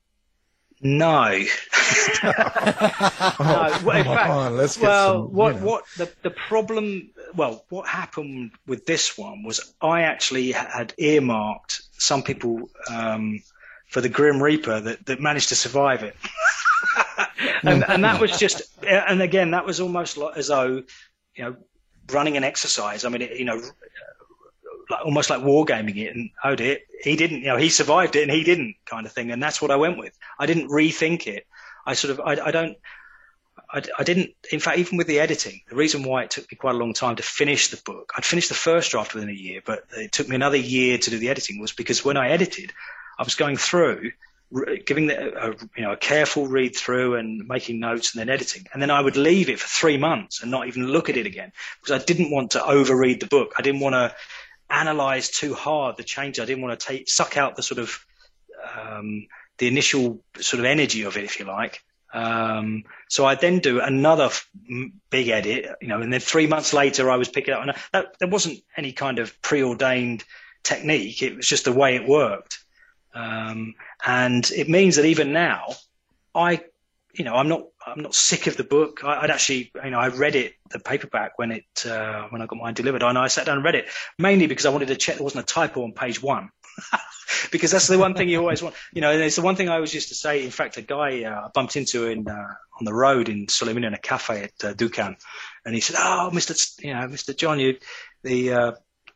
No. oh, no. Well, in fact, on, let's get well some, what, you know. what the, the problem, well, what happened with this one was I actually had earmarked some people um, for the Grim Reaper that, that managed to survive it. and, and that was just, and again, that was almost like as though, you know, running an exercise. I mean, it, you know, like, almost like wargaming it, and oh dear, he didn't, you know, he survived it and he didn't, kind of thing. And that's what I went with. I didn't rethink it. I sort of, I, I don't, I, I didn't, in fact, even with the editing, the reason why it took me quite a long time to finish the book, I'd finished the first draft within a year, but it took me another year to do the editing, was because when I edited, I was going through, giving the, a, you know, a careful read through and making notes and then editing. And then I would leave it for three months and not even look at it again, because I didn't want to overread the book. I didn't want to, analyze too hard the change. I didn't want to take suck out the sort of um, the initial sort of energy of it, if you like. Um, so I then do another f- big edit, you know, and then three months later I was picking up, and that, there wasn't any kind of preordained technique. It was just the way it worked. Um, and it means that even now I, you know, I'm not, I'm not sick of the book. I, I'd actually, you know, I read it, the paperback when it, uh, when I got mine delivered, and I sat down and read it mainly because I wanted to check there wasn't a typo on page one. Because that's the one thing you always want, you know, and it's the one thing I always used to say. In fact, a guy uh, I bumped into in, uh, on the road in Suleiman in a cafe at uh, Dukan, and he said, "Oh, Mister T- you know, Mister John, you, the, uh,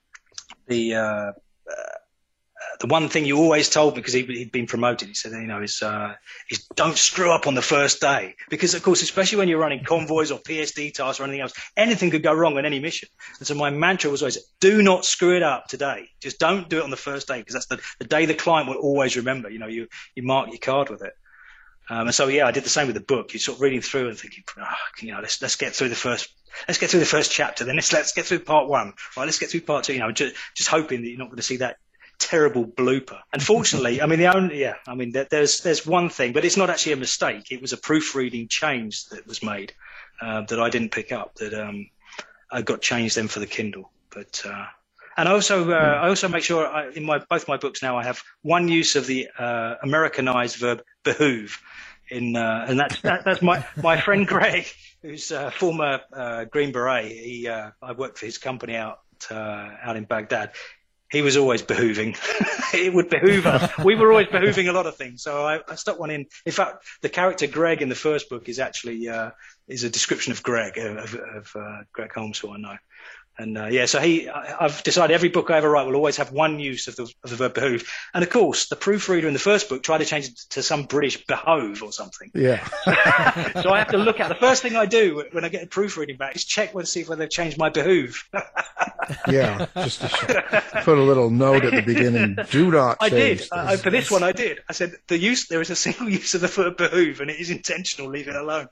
the, uh, uh, the one thing you always told me," because he, he'd been promoted, he said, you know, is, uh, is don't screw up on the first day. Because, of course, especially when you're running convoys or P S D tasks or anything else, anything could go wrong on any mission. And so my mantra was always, do not screw it up today. Just don't do it on the first day, because that's the, the day the client will always remember. You know, you, you mark your card with it. Um, and so, yeah, I did the same with the book. You're sort of reading through and thinking, oh, you know, let's, let's get through the first, let's get through the first chapter. Then let's, let's get through part one. Right, let's get through part two. You know, just, just hoping that you're not going to see that terrible blooper. Unfortunately, I mean, the only, yeah, I mean, there, there's, there's one thing, but it's not actually a mistake. It was a proofreading change that was made, uh, that I didn't pick up, that, um, I got changed then for the Kindle. But, uh, and I also, uh, I also make sure I, in my, both my books now, I have one use of the, uh, Americanized verb behoove in, uh, and that's, that, that's my, my friend Greg, who's a former, uh, Green Beret. He, uh, I worked for his company out, uh, out in Baghdad. He was always behooving. It would behoove us. We were always behooving a lot of things. So I, I stuck one in. In fact, the character Greg in the first book is actually uh, is a description of Greg, of, of uh, Greg Holmes, who I know. And uh, yeah, so he, I, I've decided every book I ever write will always have one use of the, of the verb behoove. And of course, the proofreader in the first book tried to change it to some British behove or something. Yeah. So I have to look at the first thing I do when I get a proofreading back is check and see if they've changed my behoove. Yeah, just to sh- put a little note at the beginning. Do not I change did. I, for this one, I did. I said the use. There is a single use of the verb behoove, and it is intentional. Leave it alone.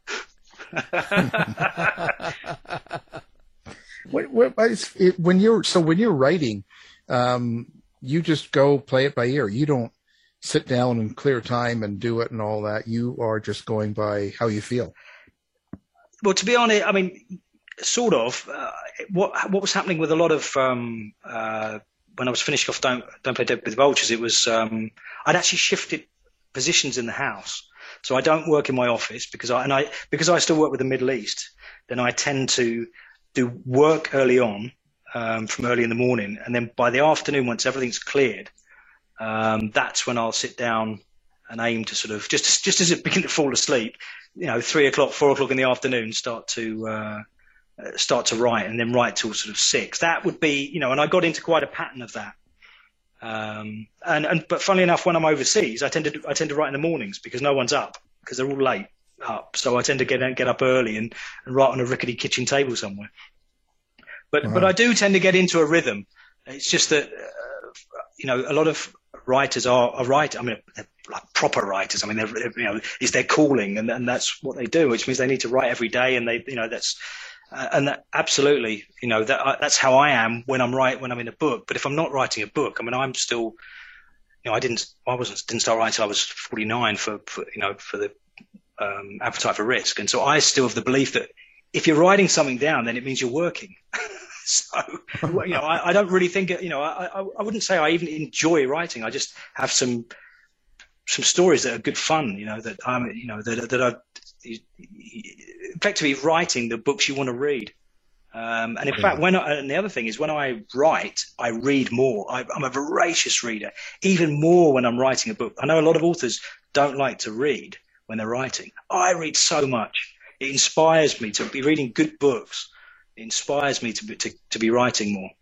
What, what, it, when you're so when you're writing, um, you just go play it by ear. You don't sit down and clear time and do it and all that. You are just going by how you feel. Well, to be honest, I mean, sort of. Uh, what what was happening with a lot of um, uh, when I was finishing off Don't Don't Play Dead with Vultures, it was um, I'd actually shifted positions in the house. So I don't work in my office because I and I because I still work with the Middle East. Then I tend to do work early on, um, from early in the morning, and then by the afternoon, once everything's cleared, um, that's when I'll sit down and aim to sort of just just as it begin to fall asleep, you know, three o'clock, four o'clock in the afternoon, start to uh, start to write, and then write till sort of six. That would be, you know, and I got into quite a pattern of that. Um, and and but funnily enough, when I'm overseas, I tend to I tend to write in the mornings because no one's up because they're all late up. So I tend to get get up early and, and write on a rickety kitchen table somewhere. But wow. but I do tend to get into a rhythm. It's just that uh, you know a lot of writers are, are writers. I mean, they're like proper writers. I mean, they're, you know, it's their calling, and, and that's what they do, which means they need to write every day, and they, you know, that's uh, and that absolutely, you know, that uh, that's how I am when I'm write when I'm in a book. But if I'm not writing a book, I mean, I'm still, you know, I didn't, I wasn't didn't start writing until I was forty-nine for, for you know for the um, Appetite for Risk, and so I still have the belief that if you're writing something down, then it means you're working. So, you know, I, I don't really think, you know, I, I, I wouldn't say I even enjoy writing. I just have some, some stories that are good fun, you know, that I'm, you know, that, that are effectively writing the books you want to read. Um, and in yeah. fact, when I, and the other thing is when I write, I read more. I, I'm a voracious reader, even more when I'm writing a book. I know a lot of authors don't like to read when they're writing. I read so much. It inspires me to be reading good books. It inspires me to be, to, to be writing more.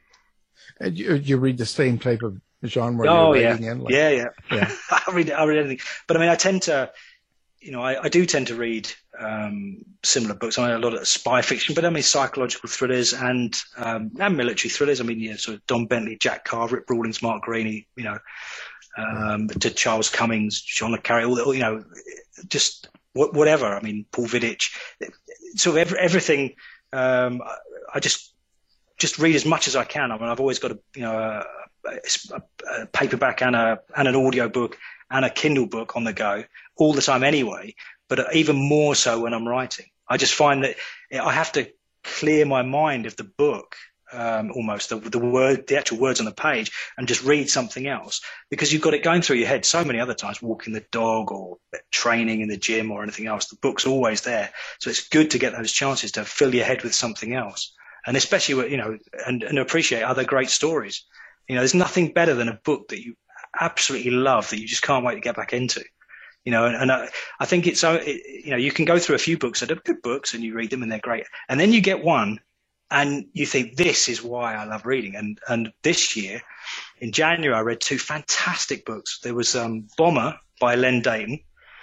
And you, you read the same type of genre oh, you're yeah. writing in? Like, yeah, yeah. yeah. I read I read anything. But I mean, I tend to, you know, I, I do tend to read um, similar books. I mean, a lot of spy fiction, but I mean, psychological thrillers and um, and military thrillers. I mean, yeah, sort of Don Bentley, Jack Carr, Rip Rawlings, Mark Greaney, you know, um, to Charles Cummings, John le Carré, all, you know, just whatever. I mean, Paul Vidic, sort of every, everything. Um, I just, just read as much as I can. I mean, I've always got a, you know, a, a, a paperback and a and an audio book and a Kindle book on the go all the time anyway. But even more so when I'm writing, I just find that I have to clear my mind of the book, um, almost the, the word, the actual words on the page, and just read something else, because you've got it going through your head so many other times, walking the dog or training in the gym or anything else. The book's always there. So it's good to get those chances to fill your head with something else. And especially, you know, and, and appreciate other great stories. You know, there's nothing better than a book that you absolutely love that you just can't wait to get back into. You know, and, and I, I think it's, it, you know, you can go through a few books that are good books and you read them and they're great. And then you get one and you think, this is why I love reading. And, and this year in January, I read two fantastic books. There was um, Bomber by Len Deighton,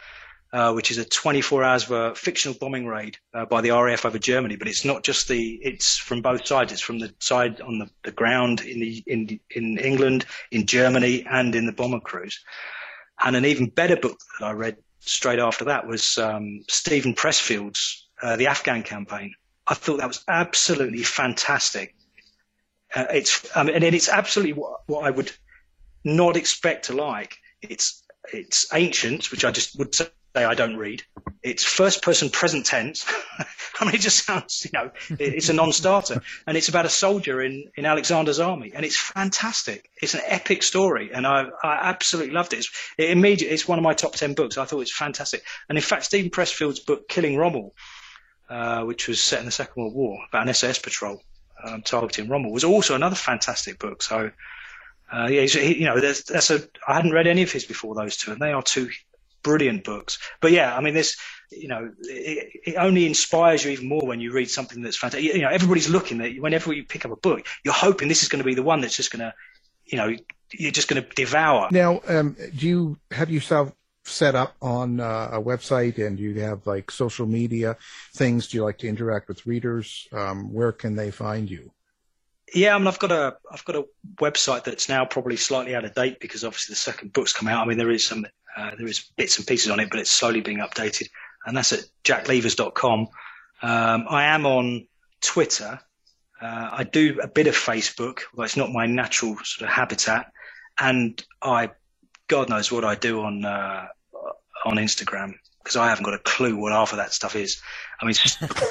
uh, which is a twenty-four hours of a fictional bombing raid uh, by the R A F over Germany. But it's not just the, it's from both sides. It's from the side on the, the ground in the, in, in England, in Germany, and in the bomber crews. And an even better book that I read straight after that was um, Stephen Pressfield's uh, The Afghan Campaign. I thought that was absolutely fantastic. Uh, it's um, and it's absolutely what, what I would not expect to like. It's it's ancient, which I just would say I don't read. It's first person present tense. I mean, it just sounds, you know, it's a non-starter. And it's about a soldier in, in Alexander's army. And it's fantastic. It's an epic story. And I, I absolutely loved it. It's, it immediately, it's one of my top ten books. I thought it was fantastic. And in fact, Stephen Pressfield's book, Killing Rommel, uh, which was set in the Second World War, about an S S patrol um, targeting Rommel, was also another fantastic book. So, uh, yeah, he, you know, there's, that's a, I hadn't read any of his before those two, and they are two brilliant books. But yeah, I mean, this, you know, it, it only inspires you even more when you read something that's fantastic. You know, everybody's looking at you. Whenever you pick up a book, you're hoping this is going to be the one that's just going to, you know, you're just going to devour. Now, um, do you have yourself set up on uh, a website, and do you have like social media things? Do you like to interact with readers? Um, where can they find you? Yeah, I mean, I've got a I've got a website that's now probably slightly out of date because obviously the second book's come out. I mean, there is some uh, there is bits and pieces on it, but it's slowly being updated, and that's at jack levers dot com. Um, I am on Twitter. Uh, I do a bit of Facebook, although it's not my natural sort of habitat, and I, God knows what I do on uh, on Instagram, because I haven't got a clue what half of that stuff is. I mean, it's just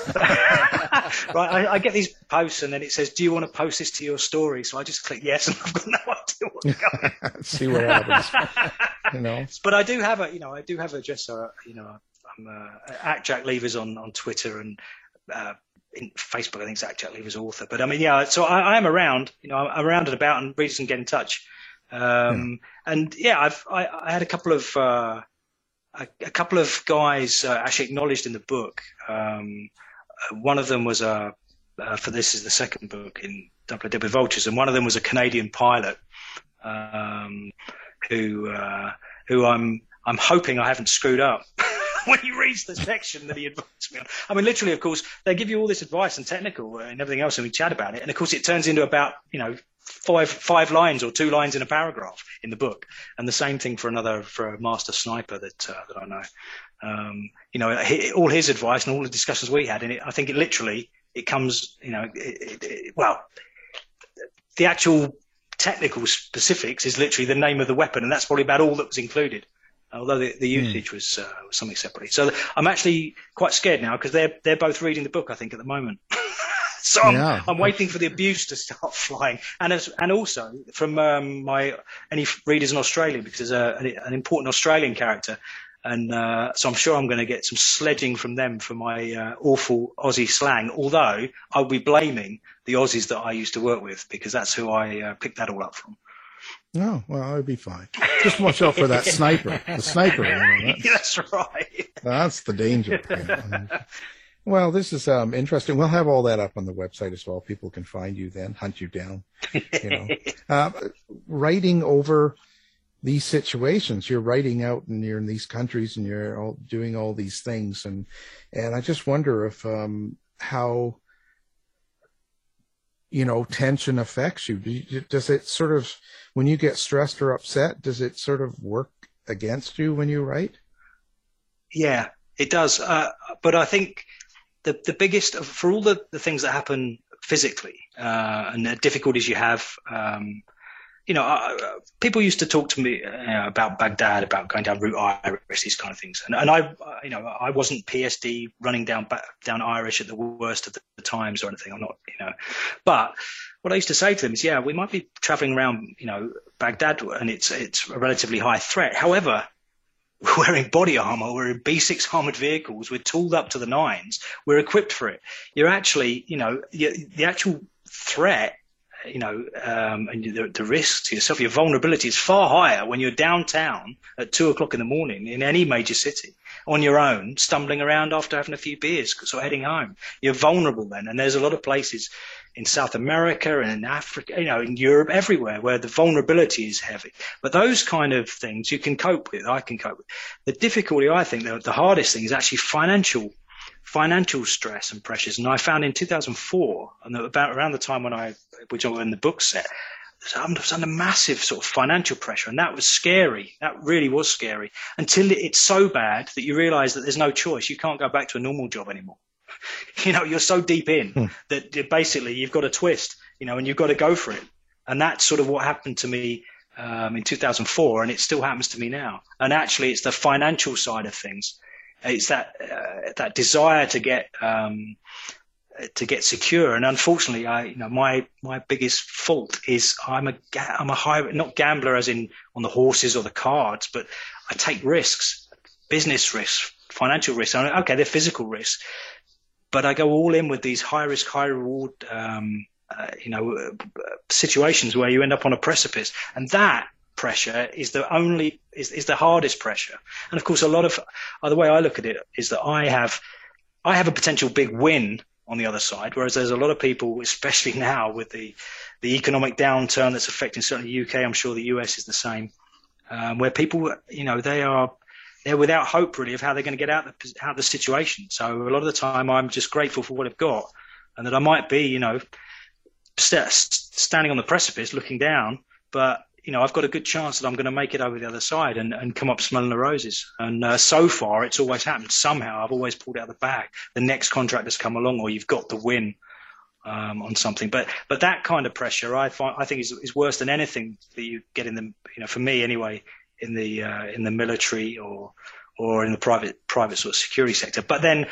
right, I, I get these posts and then it says, do you want to post this to your story? So I just click yes, and I've got no idea what's going on. See what happens. You know. But I do have a, you know, I do have a just, uh, you know, I'm uh, at Jack Levers on, on Twitter, and uh, in Facebook, I think it's at Jack Levers Author. But I mean, yeah, so I, I am around, you know, I'm around and about, and readers can get in touch. Um, yeah. And yeah, I've, I, I had a couple of, uh, A, a couple of guys uh, actually acknowledged in the book. Um, one of them was a, uh, for this is the second book in Double Dead with Vultures, and one of them was a Canadian pilot um, who uh, who I'm I'm hoping I haven't screwed up when he reads the section that he advised me on. I mean, literally, of course, they give you all this advice and technical and everything else, and we chat about it, and of course, it turns into about you know. Five five lines or two lines in a paragraph in the book, and the same thing for another for a master sniper that uh, that I know. Um, you know, he, all his advice and all the discussions we had in it, I think it literally it comes. You know, it, it, well, the actual technical specifics is literally the name of the weapon, and that's probably about all that was included. Although the, the usage mm. was, uh, was something separately. So I'm actually quite scared now because they're they're both reading the book, I think, at the moment. So I'm, yeah. I'm waiting for the abuse to start flying, and as, and also from um, my any readers in Australia, because there's a, an, an important Australian character, and uh, so I'm sure I'm going to get some sledging from them for my uh, awful Aussie slang. Although I'll be blaming the Aussies that I used to work with, because that's who I uh, picked that all up from. Oh, well, I'll be fine. Just watch out for that sniper. The sniper. You know, that's, that's right. That's the danger. You know. Well, this is um, interesting. We'll have all that up on the website as well. People can find you then, hunt you down. You know, uh, writing over these situations. You're writing out, and you're in these countries, and you're all doing all these things, and and I just wonder if um, how you know tension affects you. Does it sort of, when you get stressed or upset, does it sort of work against you when you write? Yeah, it does. Uh, but I think. The, the biggest, for all the, the things that happen physically, uh, and the difficulties you have. Um, you know, uh, people used to talk to me uh, about Baghdad, about going down Route Irish, these kind of things. And, and I, you know, I wasn't P S D running down down Irish at the worst of the, the times or anything. I'm not, you know. But what I used to say to them is, yeah, we might be traveling around, you know, Baghdad, and it's it's a relatively high threat. However, we're wearing body armor, we're in B six armored vehicles, we're tooled up to the nines, we're equipped for it. You're actually, you know, the, the actual threat, you know, um, and the, the risk to yourself, your vulnerability is far higher when you're downtown at two o'clock in the morning in any major city on your own, stumbling around after having a few beers, sort of heading home. You're vulnerable then. And there's a lot of places in South America and in Africa, you know, in Europe, everywhere where the vulnerability is heavy. But those kind of things you can cope with. I can cope with. The difficulty, I think, the, the hardest thing is actually financial financial stress and pressures. And I found in two thousand four, and about around the time when I, which I was in the book set, I was under massive sort of financial pressure, and that was scary. That really was scary until it's so bad that you realize that there's no choice. You can't go back to a normal job anymore. You know, you're so deep in hmm. that basically you've got a twist, you know, and you've got to go for it. And that's sort of what happened to me um, in two thousand four, and it still happens to me now. And actually, it's the financial side of things. It's that uh, that desire to get um, to get secure, and unfortunately, I you know my my biggest fault is I'm a I'm a high not gambler as in on the horses or the cards, but I take risks, business risks, financial risks. Okay, they're physical risks, but I go all in with these high risk, high reward, um, uh, you know, uh, situations where you end up on a precipice, and that pressure is the only is, is the hardest pressure. And of course, a lot of uh, the way I look at it is that I have I have a potential big win on the other side, whereas there's a lot of people, especially now with the the economic downturn that's affecting certainly the U K, I'm sure the U S is the same, um, where people, you know, they are they're without hope really of how they're going to get out of the, out of the situation. So a lot of the time, I'm just grateful for what I've got, and that I might be, you know, st- standing on the precipice looking down, but you know, I've got a good chance that I'm going to make it over the other side and, and come up smelling the roses. And uh, so far, it's always happened. Somehow, I've always pulled out the bag. The next contract has come along, or you've got the win um, on something. But but that kind of pressure, I find, I think, is, is worse than anything that you get in the, you know, for me anyway, in the uh, in the military or or in the private private sort of security sector. But then,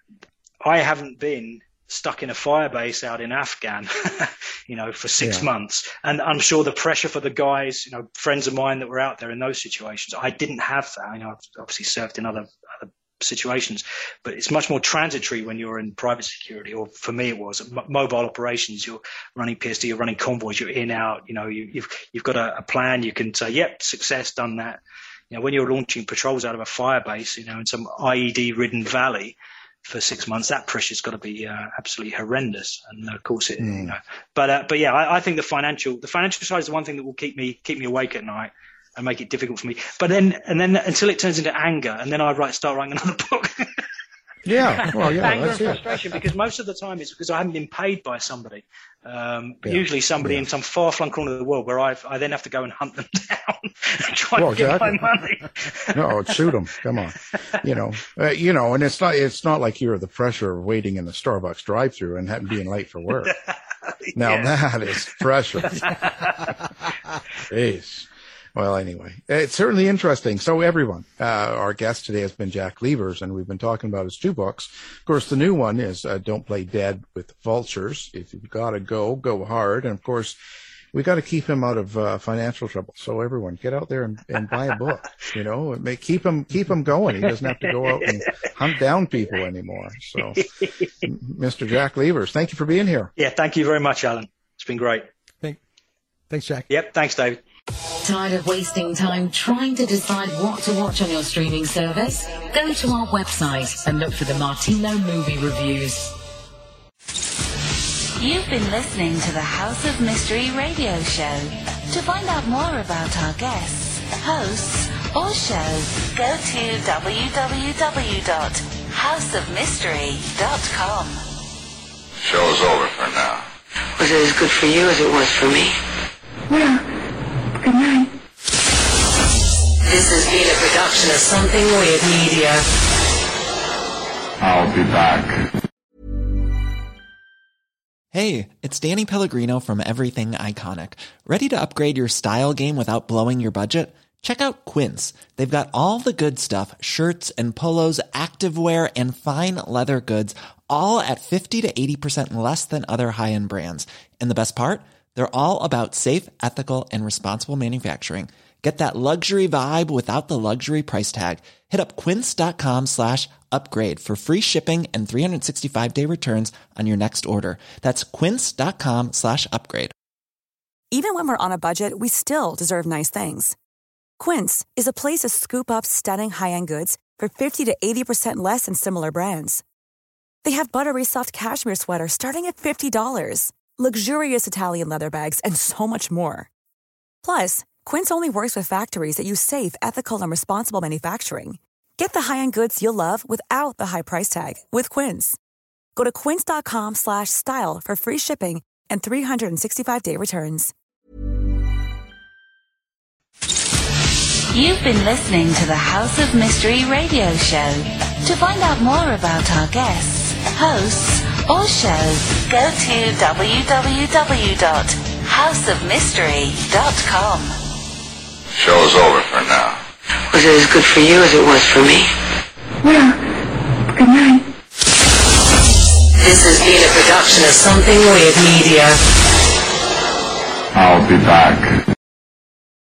I haven't been stuck in a firebase out in Afghan, you know, for six yeah. months. And I'm sure the pressure for the guys, you know, friends of mine that were out there in those situations, I didn't have that. You know, I've obviously served in other, other situations, but it's much more transitory when you're in private security, or for me it was M- mobile operations. You're running P S D, you're running convoys, you're in, out, you know, you, you've, you've got a, a plan. You can say, yep, success, done that. You know, when you're launching patrols out of a firebase, you know, in some I E D ridden valley, for six months, that pressure's got to be uh, absolutely horrendous, and of course it. Mm. You know, but uh, but yeah, I, I think the financial the financial side is the one thing that will keep me keep me awake at night and make it difficult for me. But then and then until it turns into anger, and then I write start writing another book. Yeah, well, yeah, anger that's and frustration, because most of the time it's because I haven't been paid by somebody. Um, yeah. Usually somebody yeah. in some far-flung corner of the world where I I then have to go and hunt them down and try well, and get exactly. my money. No, shoot them. Come on, you know, uh, you know, and it's not it's not like you're the pressure of waiting in the Starbucks drive-through and having being late for work. Now yeah. that is pressure. Jeez. Well, anyway, it's certainly interesting. So everyone, uh, our guest today has been Jack Levers, and we've been talking about his two books. Of course, the new one is uh, Don't Play Dead with Vultures. If you've got to go, go hard. And, of course, we got to keep him out of uh, financial trouble. So everyone, get out there and, and buy a book. You know, it may keep him keep him going. He doesn't have to go out and hunt down people anymore. So, Mister Jack Levers, thank you for being here. Yeah, thank you very much, Alan. It's been great. Thank, thanks, Jack. Yep, thanks, David. Tired of wasting time trying to decide what to watch on your streaming service? Go to our website and look for the Martino Movie Reviews. You've been listening to the House of Mystery radio show. To find out more about our guests, hosts, or shows, go to w w w dot house of mystery dot com. Show's over for now. Was it as good for you as it was for me? Well, good night. This has been a production of Something Weird Media. I'll be back. Hey, it's Danny Pellegrino from Everything Iconic. Ready to upgrade your style game without blowing your budget? Check out Quince. They've got all the good stuff, shirts and polos, activewear, and fine leather goods, all at fifty to eighty percent less than other high-end brands. And the best part? They're all about safe, ethical, and responsible manufacturing. Get that luxury vibe without the luxury price tag. Hit up quince.com slash upgrade for free shipping and three sixty-five day returns on your next order. That's quince.com slash upgrade. Even when we're on a budget, we still deserve nice things. Quince is a place to scoop up stunning high-end goods for fifty to eighty percent less than similar brands. They have buttery soft cashmere sweaters starting at fifty dollars, luxurious Italian leather bags, and so much more. Plus, Quince only works with factories that use safe, ethical, and responsible manufacturing. Get the high-end goods you'll love without the high price tag with Quince. Go to quince.com slash style for free shipping and three sixty-five day returns. You've been listening to the House of Mystery radio show. To find out more about our guests, hosts, or shows, go to w w w dot house of mystery dot com. Show's over for now. Was it as good for you as it was for me? Well, good night. This has been a production of Something Weird Media. I'll be back.